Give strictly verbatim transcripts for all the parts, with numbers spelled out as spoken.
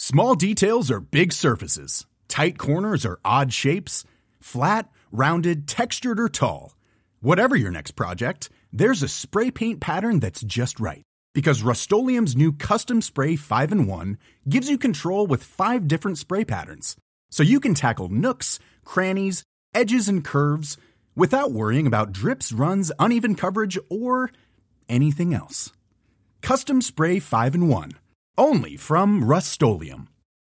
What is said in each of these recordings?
Small details are big surfaces. Tight corners are odd shapes. Flat, rounded, textured, or tall. Whatever your next project, there's a spray paint pattern that's just right. Because Rust-Oleum's new Custom Spray five in one gives you control with five different spray patterns. So you can tackle nooks, crannies, edges, and curves without worrying about drips, runs, uneven coverage, or anything else. Custom Spray five in one. Only from Rust-Oleum.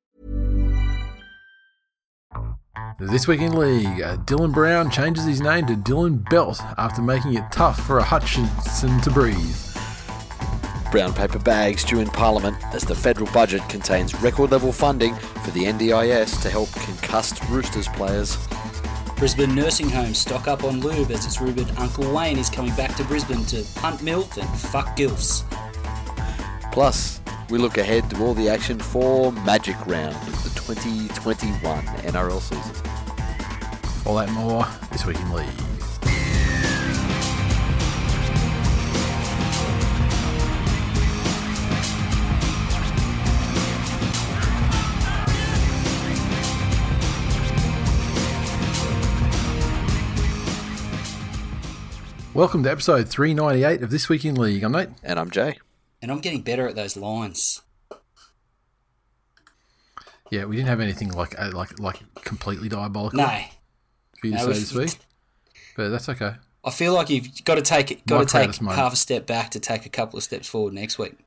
This week in league, uh, Dylan Brown changes his name to Dylan Belt after making it tough for a Hutchinson to breathe. Brown paper bags due in Parliament as the federal budget contains record-level funding for the N D I S to help concussed Roosters players. Brisbane nursing homes stock up on lube as it's rumoured Uncle Wayne is coming back to Brisbane to hunt MILF and fuck gilfs. Plus, we look ahead to all the action for Magic Round of the twenty twenty-one N R L season. All that and more this week in league. Welcome to episode three ninety-eight of This Week in League. I'm Nate. And I'm Jay. And I'm getting better at those lines. Yeah, we didn't have anything like uh, like like completely diabolical No. for you to No, say we've- this week, but that's okay. I feel like you've got to take got My to take proudest moment. half a step back to take a couple of steps forward next week.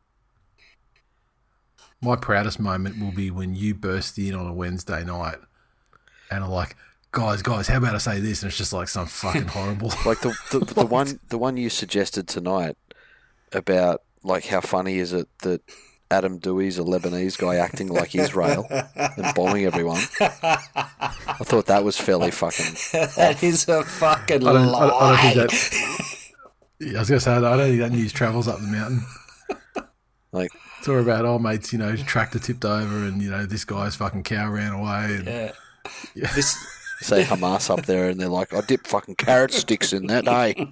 My proudest moment will be when you burst in on a Wednesday night and are like, guys, guys, how about I say this? And it's just like some fucking horrible. Like the the, the one the one you suggested tonight about like how funny is it that Adam Dewey's a Lebanese guy acting like Israel and bombing everyone. I thought that was fairly fucking. That is a fucking I don't, lie. I, don't- I don't think that. Yeah, I was going to say, I don't think that news travels up the mountain. Like, It's all about, oh, mates, you know, tractor tipped over and, you know, this guy's fucking cow ran away. And, Yeah. Yeah. This say Hamas up there and they're like, I dip fucking carrot sticks in that, hey.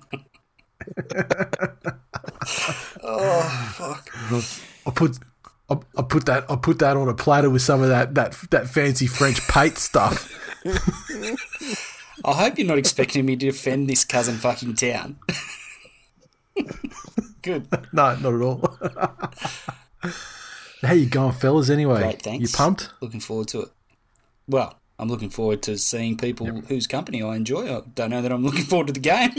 oh fuck. I put I, I put that I put that on a platter with some of that that, that fancy French pate stuff. I hope you're not expecting me to defend this cousin fucking town. Good. No, not at all. How you going, fellas, anyway? Great, thanks. You pumped? Looking forward to it. Well, I'm looking forward to seeing people Yep. whose company I enjoy. I don't know that I'm looking forward to the game.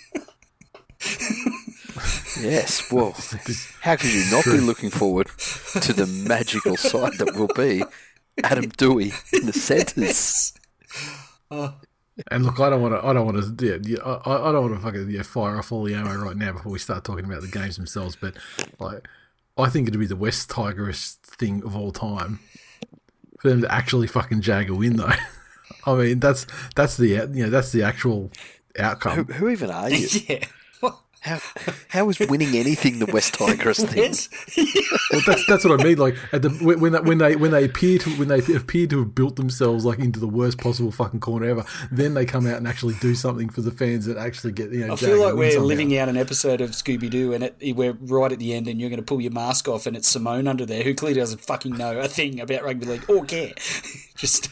Yes, well, how could you not be looking forward to the magical side that will be Adam Dewey in the centres? And look, I don't want to. I don't want to. Yeah, yeah, I, I don't want to fucking yeah, fire off all the ammo right now before we start talking about the games themselves. But like, I think it'd be the West Tigers thing of all time for them to actually fucking jag a win, though. I mean, that's that's the you know that's the actual Who, outcome. who even are you? yeah. How, how is winning anything the West Tigers thing? Yes. Well, that's that's what I mean. Like at the when when they when they when they appear to when they appear to have built themselves like into the worst possible fucking corner ever, then they come out and actually do something for the fans that actually get you know. I jag feel a like win we're somehow. living out an episode of Scooby Doo, and it, we're right at the end, and you're going to pull your mask off, and it's Simone under there, who clearly doesn't fucking know a thing about rugby league or care. Just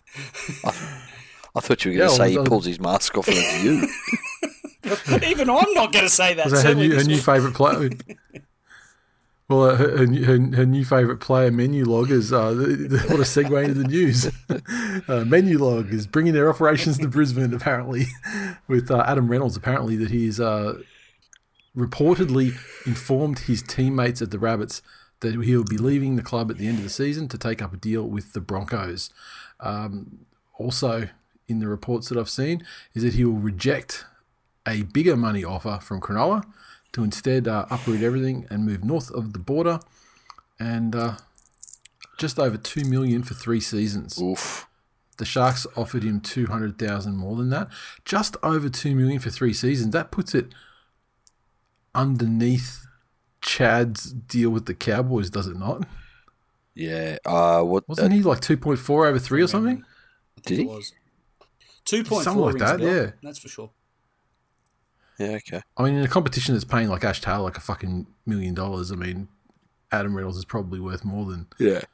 I thought you were Yeah, going to well, say he well- pulls his mask off and it's you. even I'm not going to say that. Was that her certainly new, her this new week. favourite player? Well, uh, her, her, her, her new favourite player, Menu Log, is uh, the, the, what a segue into the news. Uh, Menu Log is bringing their operations to Brisbane, apparently, with uh, Adam Reynolds, apparently, that he's uh, reportedly informed his teammates at the Rabbits that he'll be leaving the club at the end of the season to take up a deal with the Broncos. Um, also, in the reports that I've seen, is that he will reject a bigger money offer from Cronulla to instead uh, uproot everything and move north of the border, and uh, just over two million dollars for three seasons. Oof. The Sharks offered him two hundred thousand dollars more than that. Just over two million dollars for three seasons. That puts it underneath Chad's deal with the Cowboys, does it not? Yeah. Uh, what Wasn't uh, he like two point four over three or something? did It he? was two point Something four like that, yeah. That's for sure. Yeah, okay. I mean, in a competition that's paying like Ash Taylor like a fucking million dollars, I mean, Adam Reynolds is probably worth more than Yeah.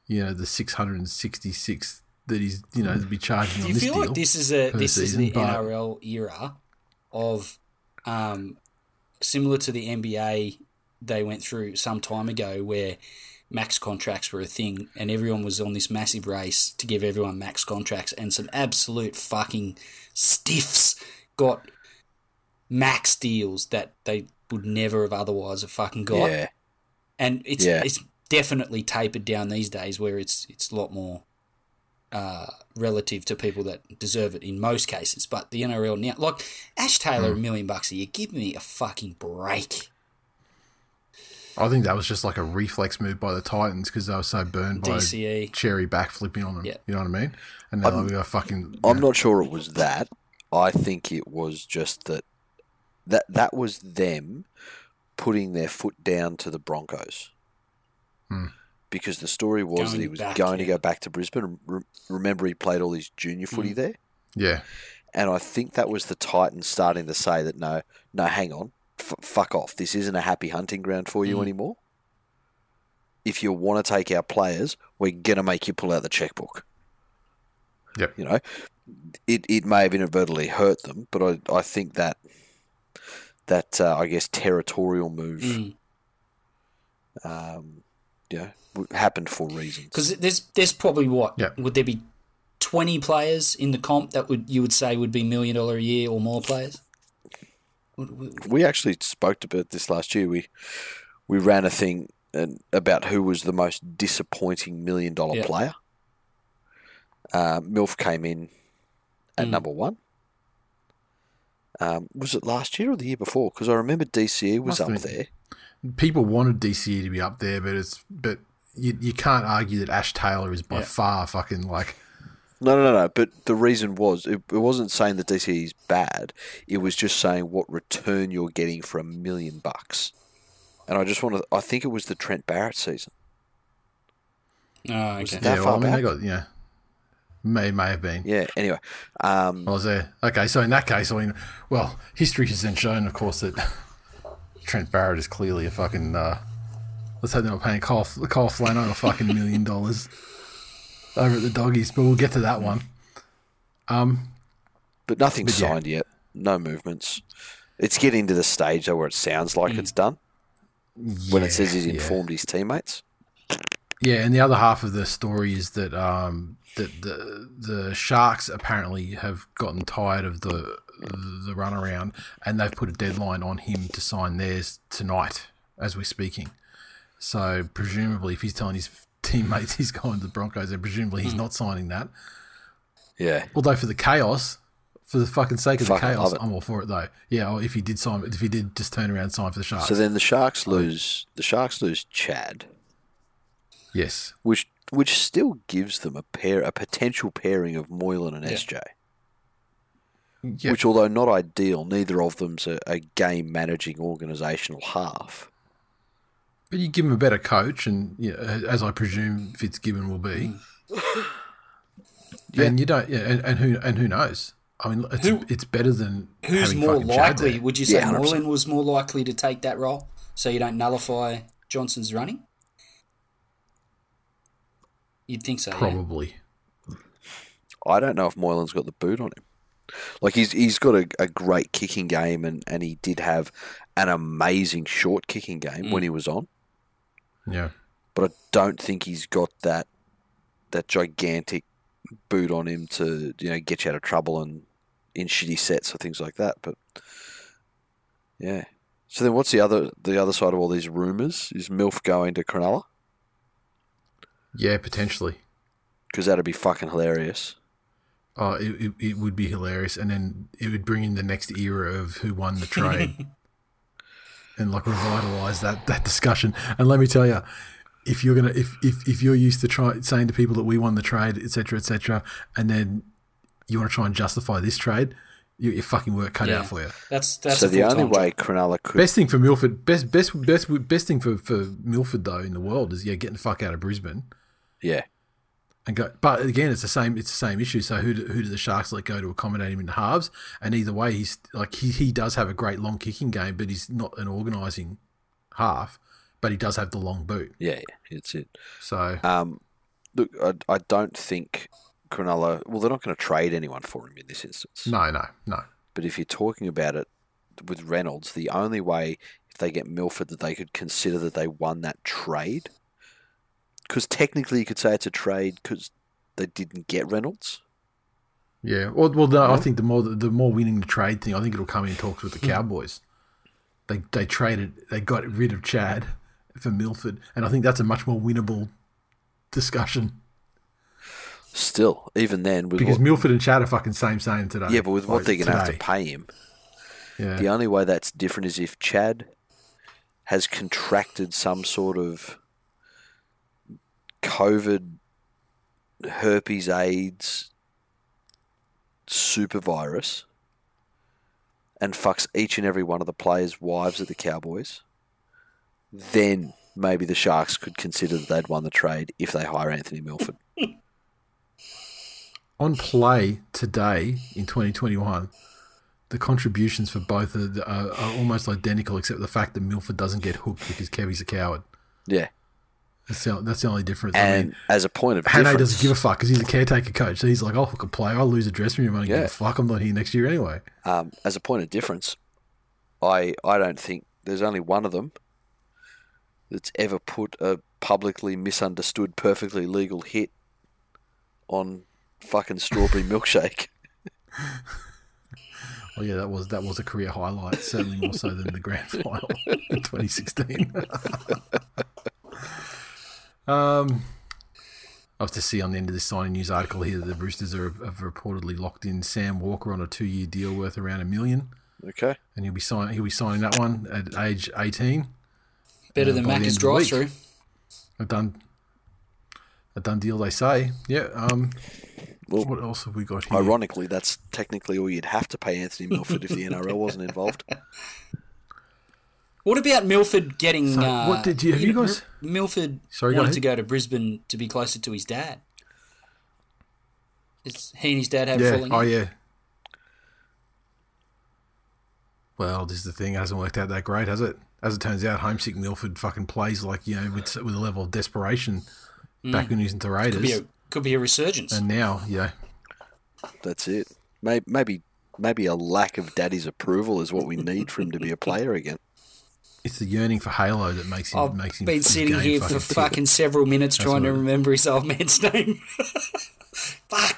you know, the six hundred sixty-six that he's, you know, to be charging Do on you this feel deal like this is a per this season, is the but- N R L era of um, similar to the N B A they went through some time ago where max contracts were a thing and everyone was on this massive race to give everyone max contracts, and some absolute fucking stiffs got max deals that they would never have otherwise have fucking got. Yeah. And it's Yeah. it's definitely tapered down these days where it's it's a lot more uh, relative to people that deserve it in most cases. But the N R L now, like Ash Taylor, Hmm. a million bucks a year, give me a fucking break. I think that was just like a reflex move by the Titans because they were so burned by D C E. Cherry backflipping on them. Yeah. You know what I mean? And they're like, we got fucking. I'm you know, not sure it was that. I think it was just that that that was them putting their foot down to the Broncos. Hmm. Because the story was Going that he was back, going to yeah. go back to Brisbane. Re- remember, he played all his junior footy Hmm. there. Yeah. And I think that was the Titans starting to say that, no, no, hang on, F- fuck off. This isn't a happy hunting ground for you Mm. anymore. If you want to take our players, we're going to make you pull out the checkbook. Yep. You know, it, it may have inadvertently hurt them, but I, I think that, that uh, I guess, territorial move Mm. um, you know, w- happened for reasons. Because there's there's probably what Yeah. would there be twenty players in the comp that would you would say would be million dollar a year or more players? Would- would- We actually spoke about this last year. We we ran a thing and about who was the most disappointing million dollar Yeah. player. Uh, Milf came in at Mm. number one. Um, was it last year or the year before? Because I remember D C E was Must up have been. there. People wanted D C E to be up there, but it's but you you can't argue that Ash Taylor is by Yeah. far fucking like No, no, no, no. But the reason was it, it wasn't saying that D C E is bad. It was just saying what return you're getting for a million bucks. And I just want to. I think it was the Trent Barrett season. Oh, Was okay. it that yeah. far Well, I mean, back? they got yeah, may may have been. Yeah. Anyway, um, I was there. Okay, so in that case, I mean, well, history has then shown, of course, that Trent Barrett is clearly a fucking. Uh, let's hope they're not paying Kyle, Kyle Flano a fucking million dollars over at the Doggies, but we'll get to that one. Um, but nothing's But yeah. signed yet. No movements. It's getting to the stage though where it sounds like it's done. When yeah, it says he's yeah. informed his teammates. Yeah, and the other half of the story is that um, that the the Sharks apparently have gotten tired of the the runaround, and they've put a deadline on him to sign theirs tonight, as we're speaking. So presumably, if he's telling his teammates he's going to the Broncos, then presumably he's not signing that. Yeah. Although for the chaos, for the fucking sake of Fucking the chaos, love it. I'm all for it though. Yeah, or if he did sign, if he did just turn around and sign for the Sharks, So then the Sharks lose. The Sharks lose Chad, yes, which which still gives them a pair, a potential pairing of Moylan and S J. yeah, Which, although not ideal, neither of them's a, a game managing organisational half. but you give him a better coach, and yeah, as I presume Fitzgibbon will be. Yeah. And you don't, yeah, and, and who and who knows? I mean, it's, Who- it's better than Who's having more fucking Chad likely? there. Would you say Yeah, one hundred percent. Moylan was more likely to take that role so you don't nullify Johnson's running? You'd think so, yeah. Probably. I don't know if Moylan's got the boot on him. Like he's he's got a, a great kicking game, and, and he did have an amazing short kicking game Mm. when he was on. Yeah. But I don't think he's got that that gigantic boot on him to, you know, get you out of trouble and in shitty sets or things like that. But yeah. So then, what's the other the other side of all these rumours? Is Milf going to Cronulla? Yeah, potentially. Because that'd be fucking hilarious. Oh, it, it, it would be hilarious, and then it would bring in the next era of who won the trade, and like revitalize that that discussion. And let me tell you, if you're gonna if if, if you're used to try saying to people that we won the trade, et cetera, et cetera, and then you want to try and justify this trade, you, your fucking work cut Yeah. out for you. That's that's so a the only full-time way job. Cronulla could Best thing for Milford, best best best best thing for, for Milford though in the world is yeah, getting the fuck out of Brisbane yeah. and go. But again, it's the same. It's the same issue. So who do, who do the Sharks let go to accommodate him in the halves? And either way, he's like he he does have a great long kicking game, but he's not an organising half. But he does have the long boot. Yeah, yeah, it's it. So Um, Look, I, I don't think Cronulla. Well, they're not going to trade anyone for him in this instance. No, no, no. But if you're talking about it with Reynolds, the only way if they get Milford that they could consider that they won that trade, because technically you could say it's a trade because they didn't get Reynolds. Yeah, well, well, no, Yeah. I think the more the more winning the trade thing, I think it'll come in talks with the Cowboys. They they traded, they got rid of Chad for Milford, and I think that's a much more winnable discussion Still, even then, with because what, Milford and Chad are fucking same same today. yeah, but with what Like, they're going to have to today. pay him, Yeah, the only way that's different is if Chad has contracted some sort of COVID, herpes, AIDS, super virus and fucks each and every one of the players' wives at the Cowboys, then maybe the Sharks could consider that they'd won the trade if they hire Anthony Milford. on play today in twenty twenty-one, the contributions for both are, are, are almost identical, except the fact that Milford doesn't get hooked because Kevy's a coward. Yeah. That's the, that's the only difference. I And mean, as a point of Hannay difference, doesn't give a fuck because he's a caretaker coach. So he's like, I'll hook a player. I'll lose a dressing room. I don't Yeah. give a fuck. I'm not here next year anyway. um, as a point of difference, I I don't think there's only one of them that's ever put a publicly misunderstood, perfectly legal hit on fucking strawberry milkshake. Oh yeah, that was that was a career highlight. Certainly more so than the grand final in twenty sixteen. um, I was to see on the end of this signing news article here that the Roosters are, have reportedly locked in Sam Walker on a two-year deal worth around a million, Okay. and he'll be signing he'll be signing that one at age eighteen. Better Uh, than by the Macca's end of the week. drive-through. A done a done deal, they say. Yeah. Um, Well, what else have we got here? ironically, that's technically all you'd have to pay Anthony Milford if the N R L wasn't involved. What about Milford getting? So, uh, what did you- have you know, guys- Milford Sorry, go wanted ahead. to go to Brisbane to be closer to his dad. It's, he and his dad had a Yeah. falling Oh out. yeah. Well, this is the thing. It hasn't worked out that great, has it? As it turns out, homesick Milford fucking plays like, you know, with with a level of desperation back when he was into Raiders, Could be a could be a resurgence. and now, yeah, That's it. Maybe, maybe maybe a lack of daddy's approval is what we need for him to be a player again. it's the yearning for Halo that makes him I've makes him. been his sitting game here for fucking tick. fucking several minutes That's trying to what- remember his old man's name. Fuck.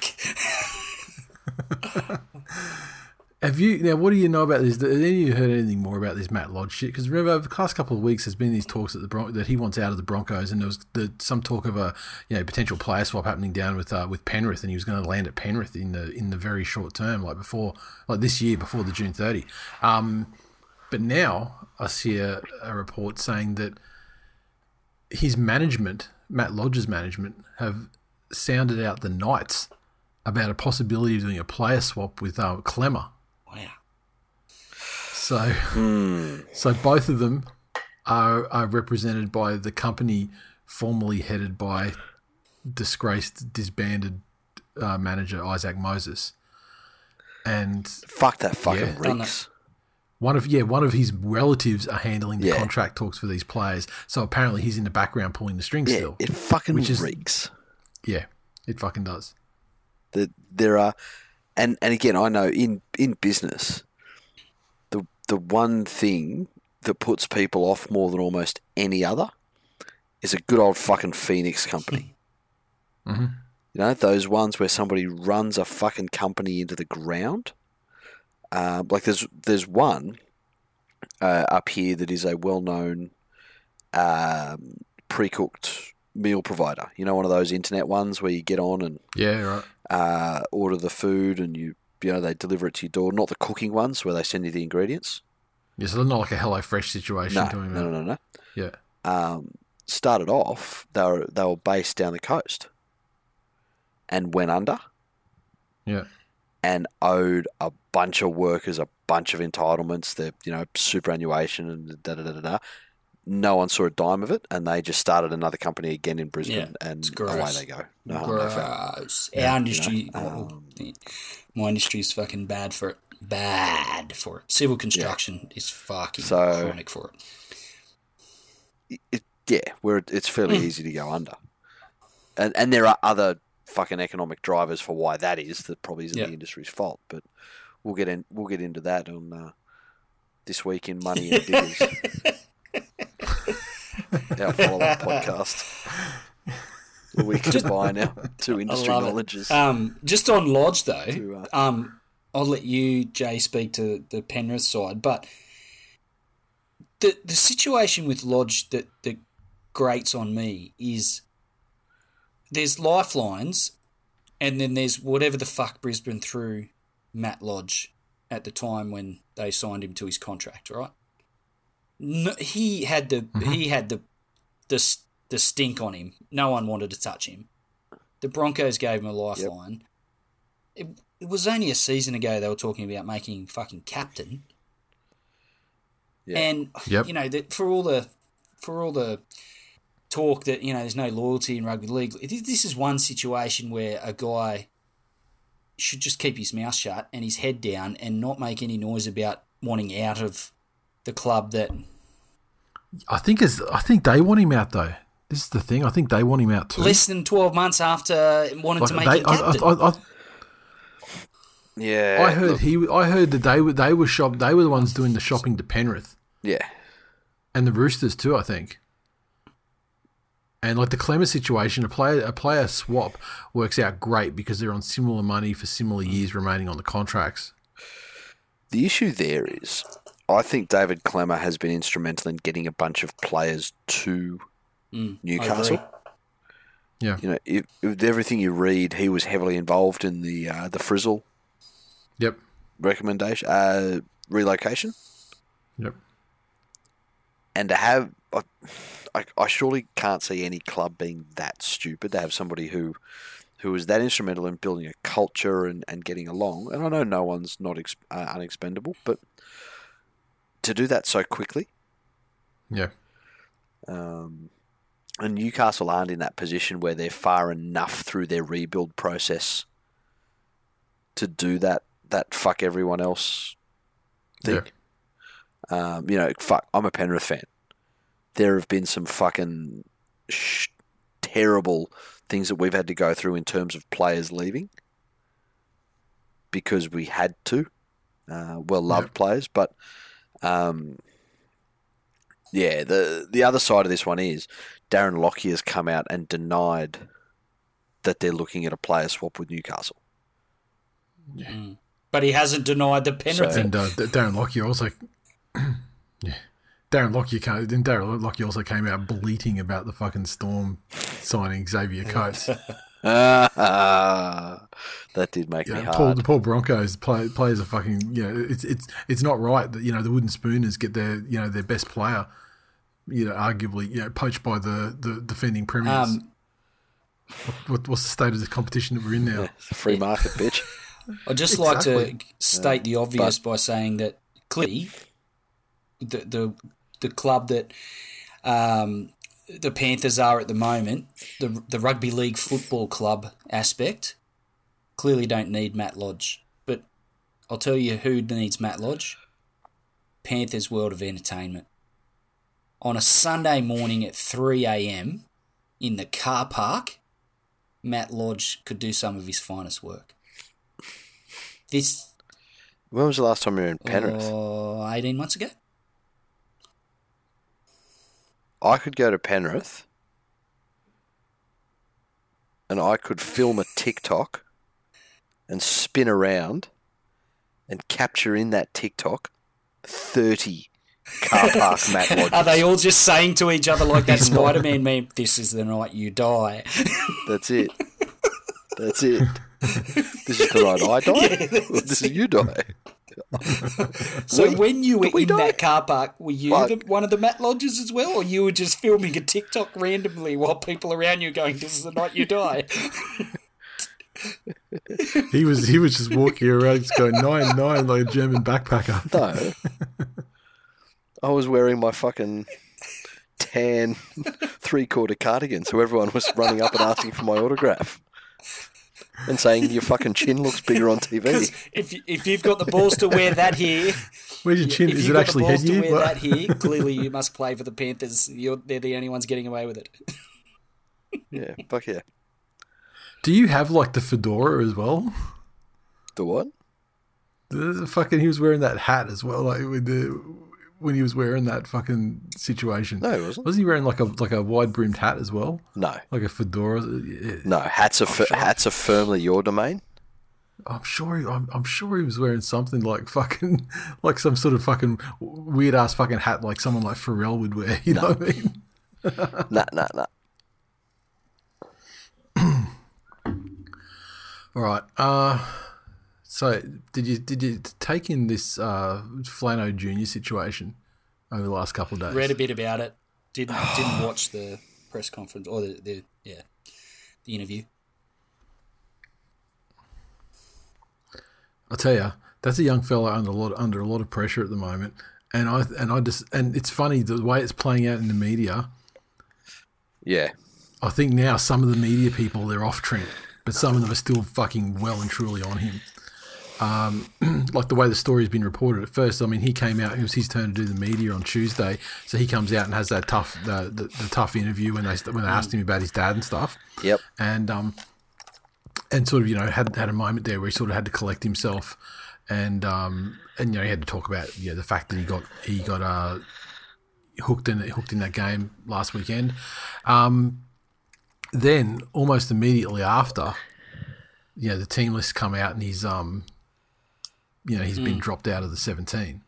Have you now? What do you know about this? Have any of you heard anything more about this Matt Lodge shit? Because remember, over the last couple of weeks, there's been these talks that the Bron- that he wants out of the Broncos, and there was the, some talk of a you know potential player swap happening down with uh, with Penrith, and he was going to land at Penrith in the in the very short term, like before, like this year, before the June thirty. Um, but now I see a, a report saying that his management, Matt Lodge's management, have sounded out the Knights about a possibility of doing a player swap with uh, Clemmer. Wow. So, so both of them are are represented by the company formerly headed by disgraced, disbanded uh, manager Isaac Moses, and Fuck that fucking Yeah. reeks. one of yeah one of his relatives are handling the Yeah. contract talks for these players. So apparently he's in the background pulling the strings Yeah, still. it fucking Which is- reeks. Yeah, it fucking does. That there are, and and again, I know in in business, the the one thing that puts people off more than almost any other is a good old fucking Phoenix company. Mhm. You know, those ones where somebody runs a fucking company into the ground. Uh, like there's there's one uh, up here that is a well known um, pre cooked meal provider. You know, one of those internet ones where you get on and Yeah, right. uh, order the food and you you know they deliver it to your door. Not the cooking ones where they send you the ingredients. Yeah, so not like a HelloFresh situation. No, talking no, about. no, no, no. Yeah, Um, started off they were they were based down the coast and went under yeah. and owed a bunch of workers a bunch of entitlements. Their you know superannuation and da da da da da. No one saw a dime of it, and they just started another company again in Brisbane, Yeah, and it's away gross. they go. No harm, no foul. Gross. Our industry, know, well, um, my industry's fucking bad for it. Bad for it. Civil construction is fucking So- chronic for it. It, yeah, where it, it's fairly Hmm. easy to go under. and, and there are other fucking economic drivers for why that is. That probably isn't Yep. the industry's fault, but we'll get in. We'll get into that on uh, This Week in Money and Diggers. Our follow-up podcast. Where we combine our two industry I love it. knowledges. Um, just on Lodge though, To, uh, um, I'll let you, Jay, speak to the Penrith side, but the the situation with Lodge that, that grates on me is there's lifelines, and then there's whatever the fuck Brisbane threw Matt Lodge at the time when they signed him to his contract, right? No, he had the he had the the the stink on him. No one wanted to touch him. The Broncos gave him a lifeline. Yep. It, it was only a season ago they were talking about making him fucking captain. Yeah. And Yep. you know that for all the for all the talk that you know there's no loyalty in rugby league, this is one situation where a guy should just keep his mouth shut and his head down and not make any noise about wanting out of the club that. I think is I think they want him out though. This is the thing. I think they want him out too. Less than twelve months after wanting Like, to make they, him I, captain. I, I, yeah, I heard look, he. I heard that they were they were shop. They were the ones doing the shopping to Penrith Yeah, and the Roosters too. I think. And like the Clemmer situation, a player a player swap works out great because they're on similar money for similar years remaining on the contracts. the issue there is, I think David Clemmer has been instrumental in getting a bunch of players to Mm, I Newcastle. agree. Yeah. You know, if, with everything you read, he was heavily involved in the uh, the Frizzle Yep. recommendation uh, relocation, Yep. and to have, I, I, I surely can't see any club being that stupid to have somebody who who was that instrumental in building a culture and, and getting along. And I know no one's not ex, uh, unexpendable, but to do that so quickly. Yeah. Um, and Newcastle aren't in that position where they're far enough through their rebuild process to do that. That fuck everyone else thing. Yeah. Um, you know, fuck. I'm a Penrith fan. There have been some fucking sh- terrible things that we've had to go through in terms of players leaving because we had to. Uh, well-loved Yeah. players, but um, yeah, the the other side of this one is Darren Lockyer has come out and denied that they're looking at a player swap with Newcastle. Mm. But he hasn't denied the Penrith. So- And uh, D- Darren Lockyer also, yeah, Darren Lockyer came, then Darren Lockyer also came out bleating about the fucking Storm signing Xavier Coates. Ah, that did make You me know, hard. Paul, the Paul Broncos play, players are fucking. You know, it's it's it's not right that you know the Wooden Spooners get their you know their best player, you know, arguably you know poached by the, the defending premiers. Um, what, what's the state of the competition that we're in now? Yeah, it's a free market, bitch. I'd just like to Exactly. state the obvious by saying that clearly the the, the club that um, the Panthers are at the moment, the the rugby league football club aspect, clearly don't need Matt Lodge. But I'll tell you who needs Matt Lodge. Panthers World of Entertainment. On a Sunday morning at three a.m. in the car park, Matt Lodge could do some of his finest work. This When was the last time you were in Penrith? uh, eighteen months ago. I could go to Penrith and I could film a TikTok and spin around and capture in that TikTok thirty car park Matt Lodges. Are they all just saying to each other like that Spider-Man meme, "This is the night you die"? That's it. That's it. This is the night I die? Or this is you die? So We- when you were did we in die? that car park, were you Fuck. the, one of the Matt Lodges as well, or you were just filming a TikTok randomly while people around you going, "This is the night you die"? He was he was just walking around, just going nine nine like a German backpacker. No. I was wearing my fucking tan three-quarter cardigan, so everyone was running up and asking for my autograph. And saying your fucking chin looks bigger on T V. Because if you- if you've got the balls to wear that here, Where's your chin? if Is you've it got actually the balls to headgear? wear What? that here, clearly you must play for the Panthers. You're, they're the only ones getting away with it. Yeah, fuck yeah. Do you have like the fedora as well? The what? The, the fucking he was wearing that hat as well, like with the when he was wearing that fucking situation. No, he wasn't. Was he wearing like a like a wide brimmed hat as well? No, like a fedora. No, hats are fir- sure. hats are firmly your domain. I'm sure. He, I'm, I'm sure he was wearing something like fucking like some sort of fucking weird ass fucking hat, like someone like Pharrell would wear. You no. know what I mean? Nah, nah, nah. All right. Uh, so did you did you take in this uh, Flano Junior situation over the last couple of days? Read a bit about it. Didn't didn't watch the press conference or the, the yeah the interview. I'll tell you, that's a young fella under a lot under a lot of pressure at the moment, and I and I just and it's funny the way it's playing out in the media. Yeah, I think now some of the media people they're off Trent, but some of them are still fucking well and truly on him. Um, like the way the story's been reported at first. I mean, he came out; it was his turn to do the media on Tuesday, so he comes out and has that tough the, the, the tough interview when they when they asked him about his dad and stuff. Yep, and um. And sort of, you know, had had a moment there where he sort of had to collect himself, and um, and you know, he had to talk about yeah the fact that he got he got uh hooked in hooked in that game last weekend. Um, then almost immediately after, you know, the team lists come out and he's um, you know, he's mm. been dropped out of the seventeen.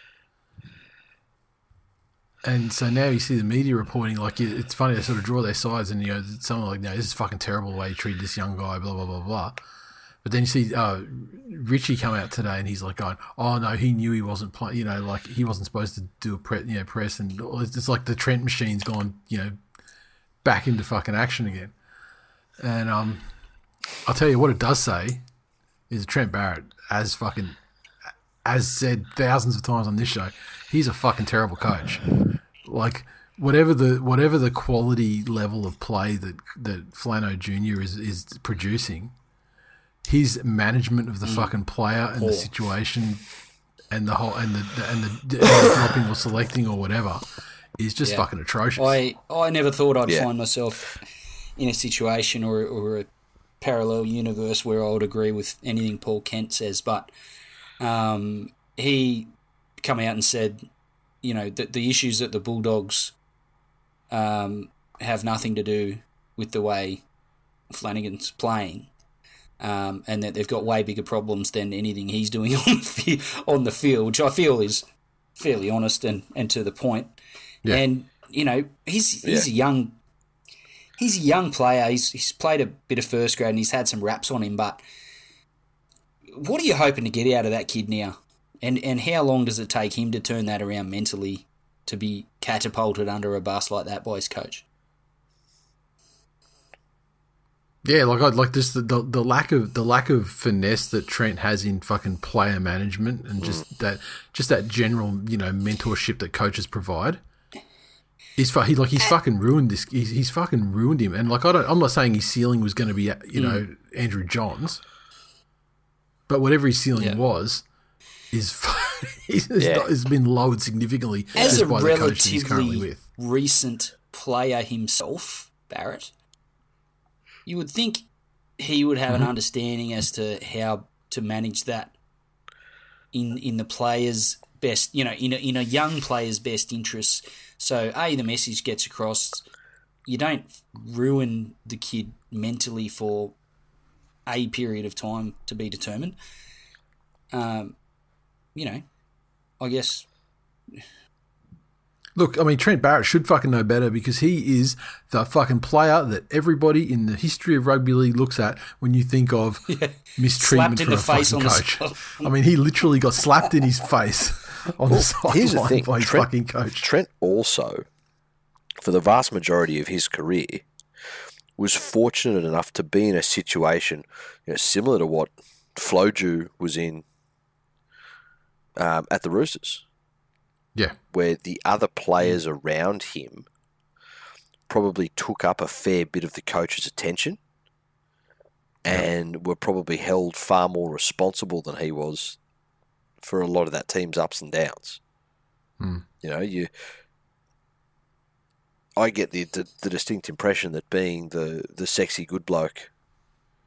And so now you see the media reporting, like, it's funny, they sort of draw their sides and, you know, someone like, no, this is fucking terrible the way you treated this young guy, blah, blah, blah, blah. But then you see uh, Richie come out today and he's like going, oh, no, he knew he wasn't playing, you know, like he wasn't supposed to do a pre- you know, press. And it's like the Trent machine's gone, you know, back into fucking action again. And um, I'll tell you what it does say is Trent Barrett, as fucking, as said thousands of times on this show, he's a fucking terrible coach. Like whatever the whatever the quality level of play that that Flano Junior is is producing, his management of the mm. fucking player and oh. the situation and the whole and the, the and the, the, the dropping or selecting or whatever is just yeah. fucking atrocious. I I never thought I'd yeah. find myself in a situation or or a parallel universe where I would agree with anything Paul Kent says, but um, he come out and said, you know, that the issues that the Bulldogs um, have nothing to do with the way Flanagan's playing, um, and that they've got way bigger problems than anything he's doing on the, fi- on the field, which I feel is fairly honest and, and to the point. Yeah. And, you know, he's he's yeah. a young he's a young player. He's he's played a bit of first grade and he's had some raps on him, but what are you hoping to get out of that kid now? And and how long does it take him to turn that around mentally to be catapulted under a bus like that by his coach? Yeah, like I'd like just the, the the lack of the lack of finesse that Trent has in fucking player management and just mm. that just that general, you know, mentorship that coaches provide. He's he like he's fucking ruined this. He's, he's fucking ruined him. And like I don't, I'm not saying his ceiling was going to be, you know, mm. Andrew Johns, but whatever his ceiling yeah. was. Is is yeah. has been lowered significantly as just a by the coach he's currently relatively with. Recent player himself, Barrett. You would think he would have mm-hmm. an understanding as to how to manage that in in the player's best, you know, in a, in a young player's best interests. So, A, the message gets across. You don't ruin the kid mentally for a period of time to be determined. Um. You know, I guess. Look, I mean, Trent Barrett should fucking know better because he is the fucking player that everybody in the history of rugby league looks at when you think of yeah. mistreatment slapped in for the a face fucking on coach. The I mean, he literally got slapped in his face on well, the sideline by his Trent, fucking coach. Trent also, for the vast majority of his career, was fortunate enough to be in a situation, you know, similar to what Floju was in. Um, at the Roosters. Yeah. Where the other players mm. around him probably took up a fair bit of the coach's attention and yeah. were probably held far more responsible than he was for a lot of that team's ups and downs. Mm. You know, you. I get the, the the distinct impression that being the, the sexy good bloke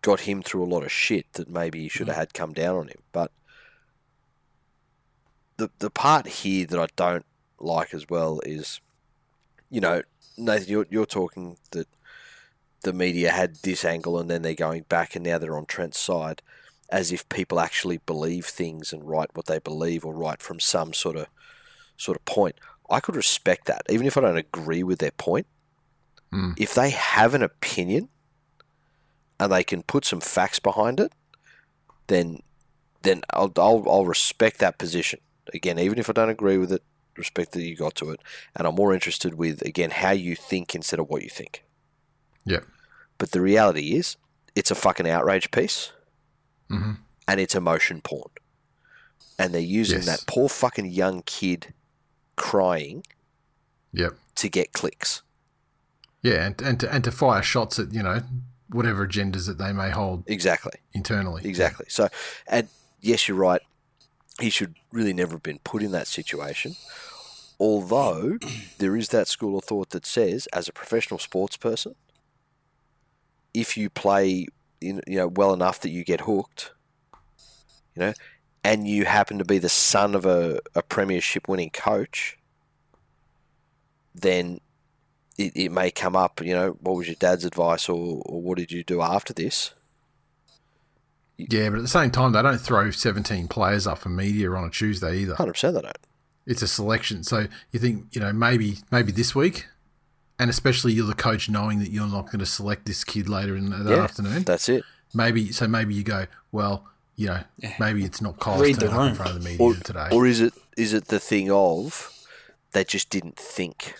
got him through a lot of shit that maybe he should have had come down on him. But the the part here that I don't like as well is, you know, Nathan, you're, you're talking that the media had this angle and then they're going back and now they're on Trent's side, as if people actually believe things and write what they believe or write from some sort of sort of point. I could respect that, even if I don't agree with their point. Mm. If they have an opinion and they can put some facts behind it, then then I'll, I'll I'll respect that position. Again, even if I don't agree with it, respect that you got to it. And I'm more interested with, again, how you think instead of what you think. Yeah. But the reality is, it's a fucking outrage piece, mm-hmm. and it's emotion porn. And they're using Yes. that poor fucking young kid crying Yep. to get clicks. Yeah, and and to, and to fire shots at, you know, whatever agendas that they may hold Exactly. internally. Exactly. So, and yes, you're right. He should really never have been put in that situation. Although there is that school of thought that says, as a professional sports person, if you play, in, you know, well enough that you get hooked, you know, and you happen to be the son of a, a premiership-winning coach, then it, it may come up, you know, what was your dad's advice, or, or what did you do after this? Yeah, but at the same time, they don't throw seventeen players up for media on a Tuesday either. one hundred percent they don't. It's a selection. So you think, you know, maybe maybe this week, and especially you're the coach knowing that you're not going to select this kid later in the Yeah, afternoon. that's it. Maybe so. Maybe you go, well, you know, Yeah. maybe it's not Kyle's Read the turn up in room. front of the media Or, today. or is it is it the thing of they just didn't think?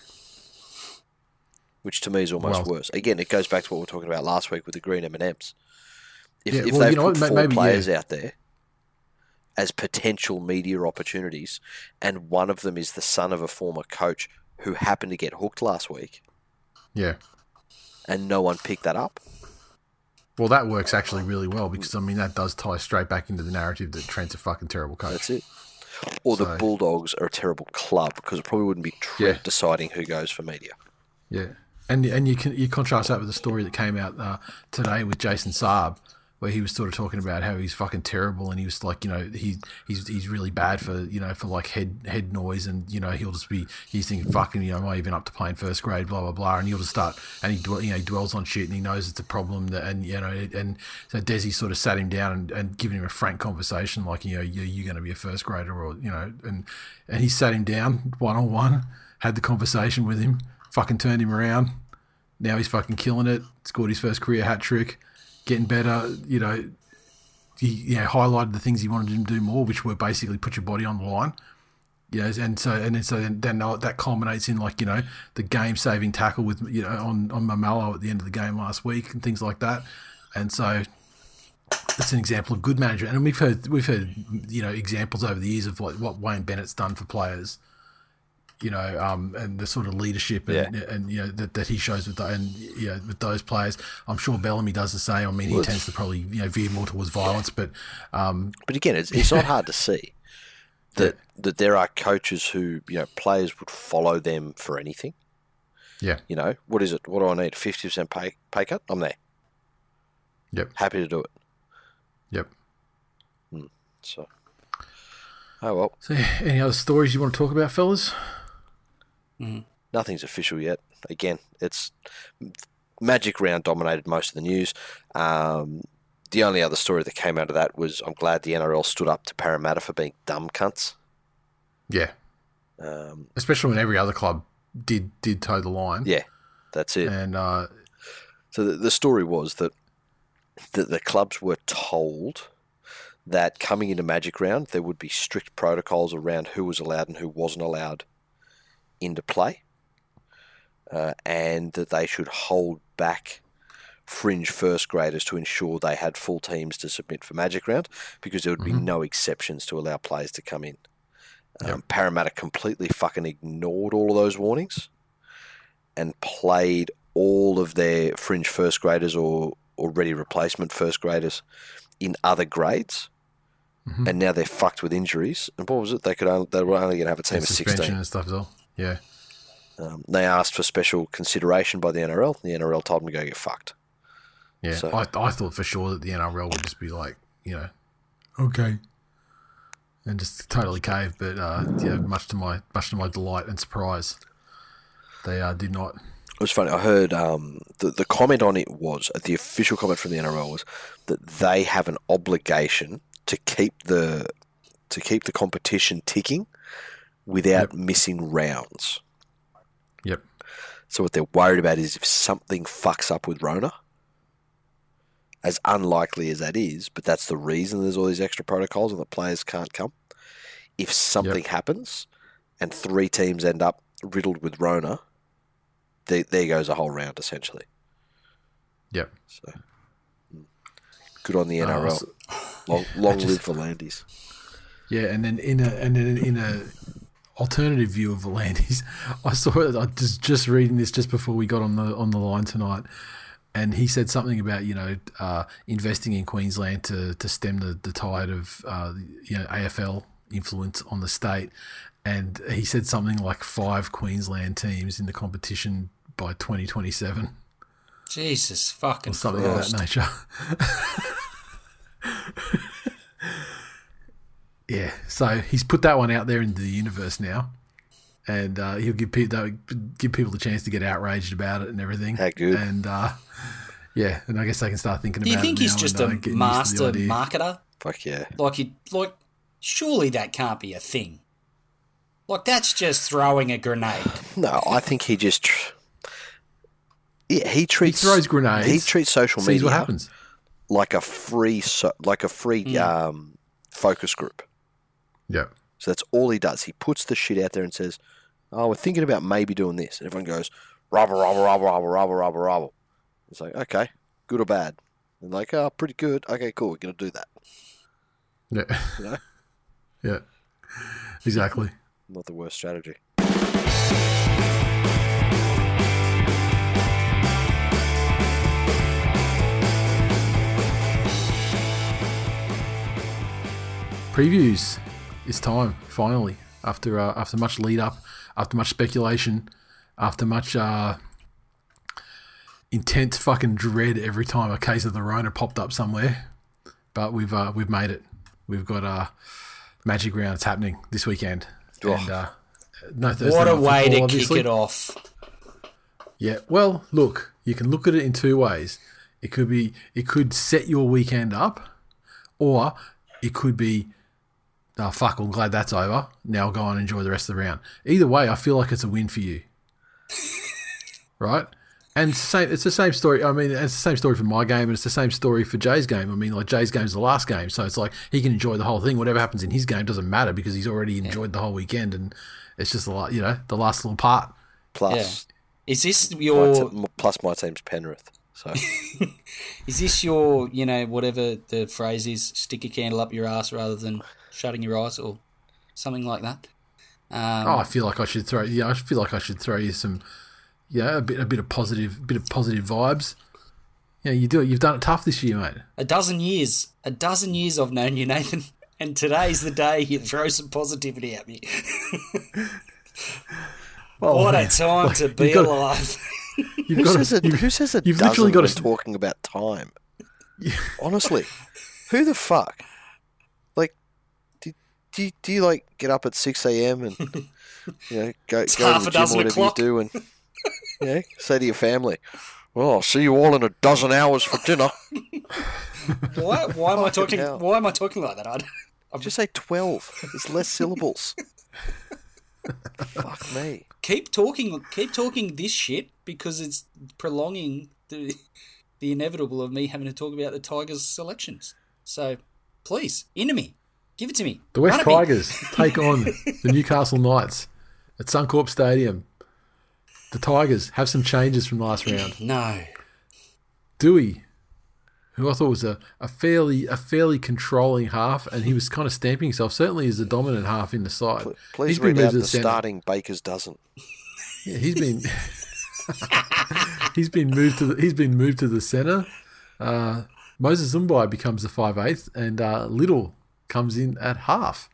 Which to me is almost Well- worse. Again, it goes back to what we were talking about last week with the green M and M's. If, Yeah, if well, they've you know put what, four maybe, players yeah. out there as potential media opportunities, and one of them is the son of a former coach who happened to get hooked last week, Yeah. and no one picked that up. Well, that works actually really well because, I mean, that does tie straight back into the narrative that Trent's a fucking terrible coach. That's it. Or the So- Bulldogs are a terrible club, because it probably wouldn't be Trent Yeah. deciding who goes for media. Yeah, and and you can you contrast that with the story that came out uh, today with Jason Saab, where he was sort of talking about how he's fucking terrible, and he was like, you know, he he's he's really bad for, you know, for like head head noise, and, you know, he'll just be he's thinking fucking, you know, am I even up to playing first grade, blah blah blah, and he'll just start, and he dwell, you know, he dwells on shit, and he knows it's a problem, that, and, you know, and so Desi sort of sat him down and, and given him a frank conversation, like, you know, you're, you're going to be a first grader, or, you know, and and he sat him down one on one, had the conversation with him, fucking turned him around. Now he's fucking killing it. Scored his first career hat trick, getting better. You know, he you know, highlighted the things he wanted him to do more, which were basically put your body on the line. You know, and so and then so then, then that culminates in, like, you know, the game saving tackle with, you know, on on Mamalo at the end of the game last week and things like that. And so it's an example of good management. And we've heard we've heard you know examples over the years of like what Wayne Bennett's done for players. You know, um, and the sort of leadership and, Yeah. and you know that, that he shows with the, and you know with those players. I'm sure Bellamy does the same. I mean, he Well, tends to probably, you know, veer more towards violence, but um, But again, it's, it's not hard to see that that there are coaches who, you know, players would follow them for anything. yeah, You know, what is it? What do I need? fifty percent pay, pay cut? I'm there. yep, Happy to do it. yep. So, oh well. So, any other stories you want to talk about, fellas? Nothing's official yet. Again, it's Magic Round dominated most of the news. Um, the only other story that came out of that was, I'm glad the N R L stood up to Parramatta for being dumb cunts. Yeah, Um, especially when every other club did did toe the line. yeah, that's it. and uh, So the, the story was that the, the clubs were told that coming into Magic Round, there would be strict protocols around who was allowed and who wasn't allowed into play, uh, and that they should hold back fringe first graders to ensure they had full teams to submit for Magic Round, because there would be no exceptions to allow players to come in. Um, Yep. Parramatta completely fucking ignored all of those warnings and played all of their fringe first graders or, or ready replacement first graders in other grades. Mhm. And now they're fucked with injuries. And what was it? They could only, they were only going to have a team and of suspension sixteen. and stuff as well. Yeah, Um, they asked for special consideration by the N R L. The N R L told them to go get fucked. Yeah, So- I, I thought for sure that the N R L would just be like, you know, okay, and just totally cave. But uh, yeah, much to my much to my delight and surprise, they uh, did not. It was funny. I heard um, the the comment on it was the official comment from the N R L was that they have an obligation to keep the to keep the competition ticking without Yep. missing rounds. Yep. So what they're worried about is if something fucks up with Rona, as unlikely as that is, but that's the reason there's all these extra protocols and the players can't come. If something Yep. happens and three teams end up riddled with Rona, there, there goes a whole round essentially. Yep. So mm. good on the N R L. Uh, so- long long just- live Volandis. Yeah, and then in a and then in a alternative view of Volandis, I saw it. I was just reading this just before we got on the on the line tonight, and he said something about you know uh, investing in Queensland to to stem the, the tide of uh, you know A F L influence on the state, and he said something like five Queensland teams in the competition by twenty twenty-seven Jesus fucking or something Christ. of that nature. Yeah, so he's put that one out there into the universe now, and uh, he'll give people give people the chance to get outraged about it and everything. How good. And uh, yeah, and I guess they can start thinking Do you about think it he's now just and, uh, a getting used to the master idea. marketer? Fuck yeah. Like he, like, surely that can't be a thing. Like that's just throwing a grenade. No, I think he just tr- yeah, he He treats throws grenades. He treats social sees media what happens. like a free so, like a free Mm. um, focus group. Yeah, So that's all he does. He puts the shit out there and says, "Oh, we're thinking about maybe doing this," and everyone goes, "Rubber, rubber, rubber, rubber, rubber, rubber, rubber." It's like, okay, good or bad? And like, oh, pretty good. Okay, cool. We're gonna do that. yeah, You know, yeah, exactly. not the worst strategy. Previews. It's time finally after uh, after much lead up, after much speculation, after much uh, intense fucking dread every time a case of the Rona popped up somewhere. But we've uh, we've made it. We've got uh, Magic Rounds happening this weekend, Oh. and uh, no Thursday What a night way to football, kick obviously. it off. Yeah, well, look, you can look at it in two ways. It could be, it could set your weekend up, or it could be, oh, fuck, I'm glad that's over. Now I'll go and enjoy the rest of the round. Either way, I feel like it's a win for you. Right? And it's the same, it's the same story. I mean, it's the same story for my game, and it's the same story for Jay's game. I mean, like, Jay's game's the last game, so it's like he can enjoy the whole thing. Whatever happens in his game doesn't matter because he's already enjoyed the whole weekend, and it's just a lot, you know, the last little part. Plus, Is this my your te- plus my team's Penrith. So is this your, you know, whatever the phrase is, stick a candle up your ass rather than shutting your eyes or something like that? Um, Oh, I feel like I should throw. Yeah, I feel like I should throw you some. Yeah, a bit, a bit of positive, bit of positive vibes. Yeah, you do it. You've done it tough this year, mate. A dozen years, a dozen years I've known you, Nathan, and today's the day you throw some positivity at me. Well, What a man, time like, to be you've got- alive. You've who got says, to, a, you've, who says a you've dozen literally got when to- talking about time? Honestly, who the fuck? Like, do, do, do you like get up at six a.m. and you know go It's go half to a the gym dozen or whatever o'clock. you do and you know, say to your family, "Well, I'll see you all in a dozen hours for dinner." Why? Why am I Fucking talking? hell. Why am I talking like that? I don't- I'm Just say twelve. There's less syllables. Fuck me. keep talking. Keep talking this shit because it's prolonging the the inevitable of me having to talk about the Tigers' selections. So please, into me, give it to me. the West Run at me. Tigers take on the Newcastle Knights at Suncorp Stadium. The Tigers have some changes from last round. No. Dewey, who I thought was a, a fairly a fairly controlling half, and he was kind of stamping himself, certainly as the dominant half in the side. Pl- Please He's been read out moved to the centre. starting Baker's dozen. Yeah, he's been he's been moved to the, he's been moved to the centre. Uh, Moses Zumbai becomes the five eighth, and uh, Little comes in at half.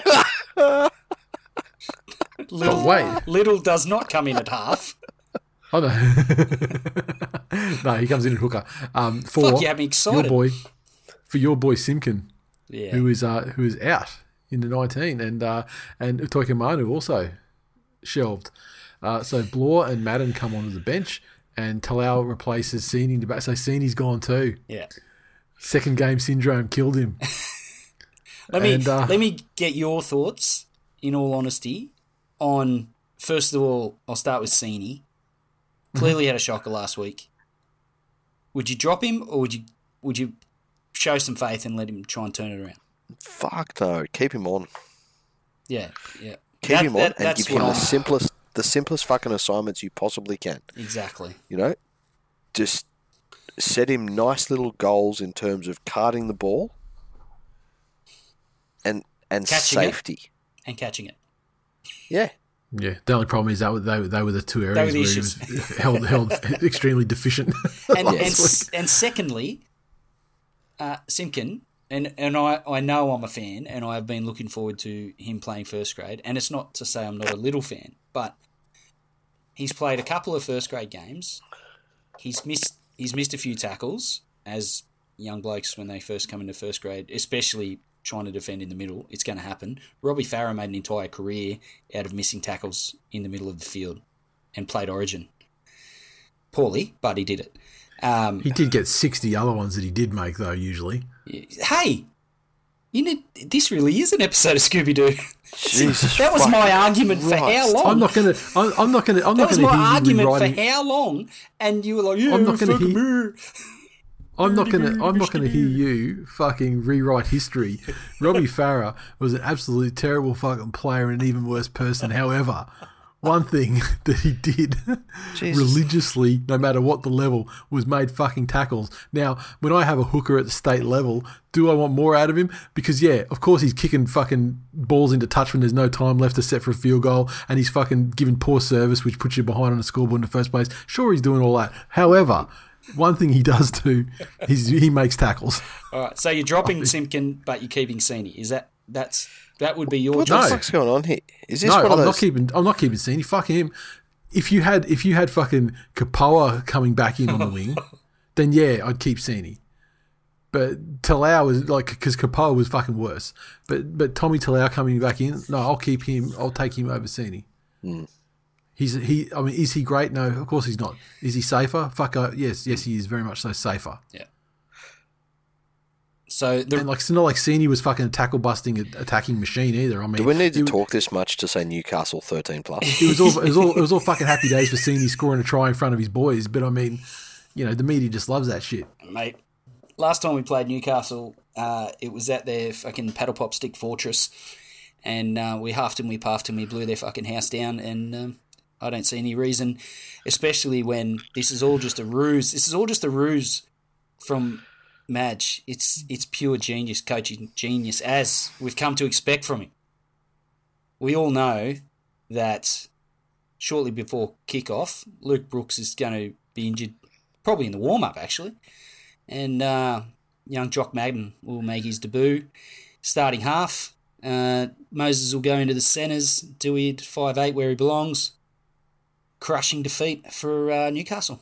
Little, But wait, Little does not come in at half. Oh, no. No, he comes in at hooker. Um, for Fuck, you have me excited. your boy, for your boy Simkin, Yeah. who is uh, who is out in the nineteen, and uh, and Utoika Manu also shelved. Uh, so Blore and Madden come onto the bench, and Talau replaces Sini in the back. So Sini's gone too. Yeah. Second game syndrome killed him. Let me And, uh, let me get your thoughts, in all honesty, on, first of all, I'll start with Sini. Clearly had a shocker last week. Would you drop him, or would you would you show some faith and let him try and turn it around? Fuck no. Keep him on. Yeah, yeah. Keep That- him on that- and that's give him what the I'm- simplest, the simplest fucking assignments you possibly can. Exactly. You know, just set him nice little goals in terms of carting the ball and and Catching it. safety. And catching it. Yeah. Yeah, the only problem is that they, they were the two areas were where the he issues. was held, held extremely deficient. And last and, week. s- and secondly, uh, Simkin, and, and I, I know I'm a fan, and I've been looking forward to him playing first grade. And it's not to say I'm not a little fan, but he's played a couple of first grade games. He's missed he's missed a few tackles, as young blokes when they first come into first grade, especially trying to defend in the middle. It's going to happen. Robbie Farah made an entire career out of missing tackles in the middle of the field and played Origin. Poorly, but he did it. Um, He did get sixty other ones that he did make, though, usually. hey, you know, this really is an episode of Scooby-Doo. Jesus That was fucking my argument for how Christ. long. I'm not going to. I'm I'm not going to. I'm that not was going to my hear you argument rewriting. for how long, and you were like, "Yeah, I'm not gonna fuck hear- me." I'm not going to. I'm not going to hear you fucking rewrite history. Robbie Farah was an absolutely terrible fucking player and an even worse person. However, one thing that he did Jesus. religiously, no matter what the level, was made fucking tackles. Now, when I have a hooker at the state level, do I want more out of him? Because, yeah, of course he's kicking fucking balls into touch when there's no time left to set for a field goal, and he's fucking giving poor service, which puts you behind on the scoreboard in the first place. Sure, he's doing all that. However, one thing he does do is he makes tackles. All right, so you're dropping Simpkin, but you're keeping Sini. Is that that's that would be your What the choice? fuck's going on here? Is this No, one I'm of those? not keeping. I'm not keeping Sini. Fuck him. If you had, if you had fucking Kapoa coming back in on the wing, then yeah, I'd keep Sini. But Talau was like, because Kapoa was fucking worse. But but Tommy Talau coming back in, no, I'll keep him. I'll take him over Sini. Mm. He's he. I mean, is he great? No, of course he's not. Is he safer? Fuck. Uh, yes, yes, he is very much so safer. Yeah. So the And like, it's not like Sini was fucking a tackle busting, attacking machine either. I mean, Do we need to it- talk this much to say Newcastle thirteen plus? It was all it was all it was all fucking happy days for Sini scoring a try in front of his boys. But I mean, you know, the media just loves that shit. mate, last time we played Newcastle, uh, it was at their fucking paddle pop stick fortress, and uh, we huffed and we puffed and we blew their fucking house down. And um, I don't see any reason, especially when this is all just a ruse. This is all just a ruse from Madge. It's it's pure genius, coaching genius, as we've come to expect from him. We all know that shortly before kickoff, Luke Brooks is going to be injured, probably in the warm-up actually, and uh, young Jock Madden will make his debut, starting half. Uh, Moses will go into the centres, Dewey at five eight where he belongs. Crushing defeat for uh, Newcastle.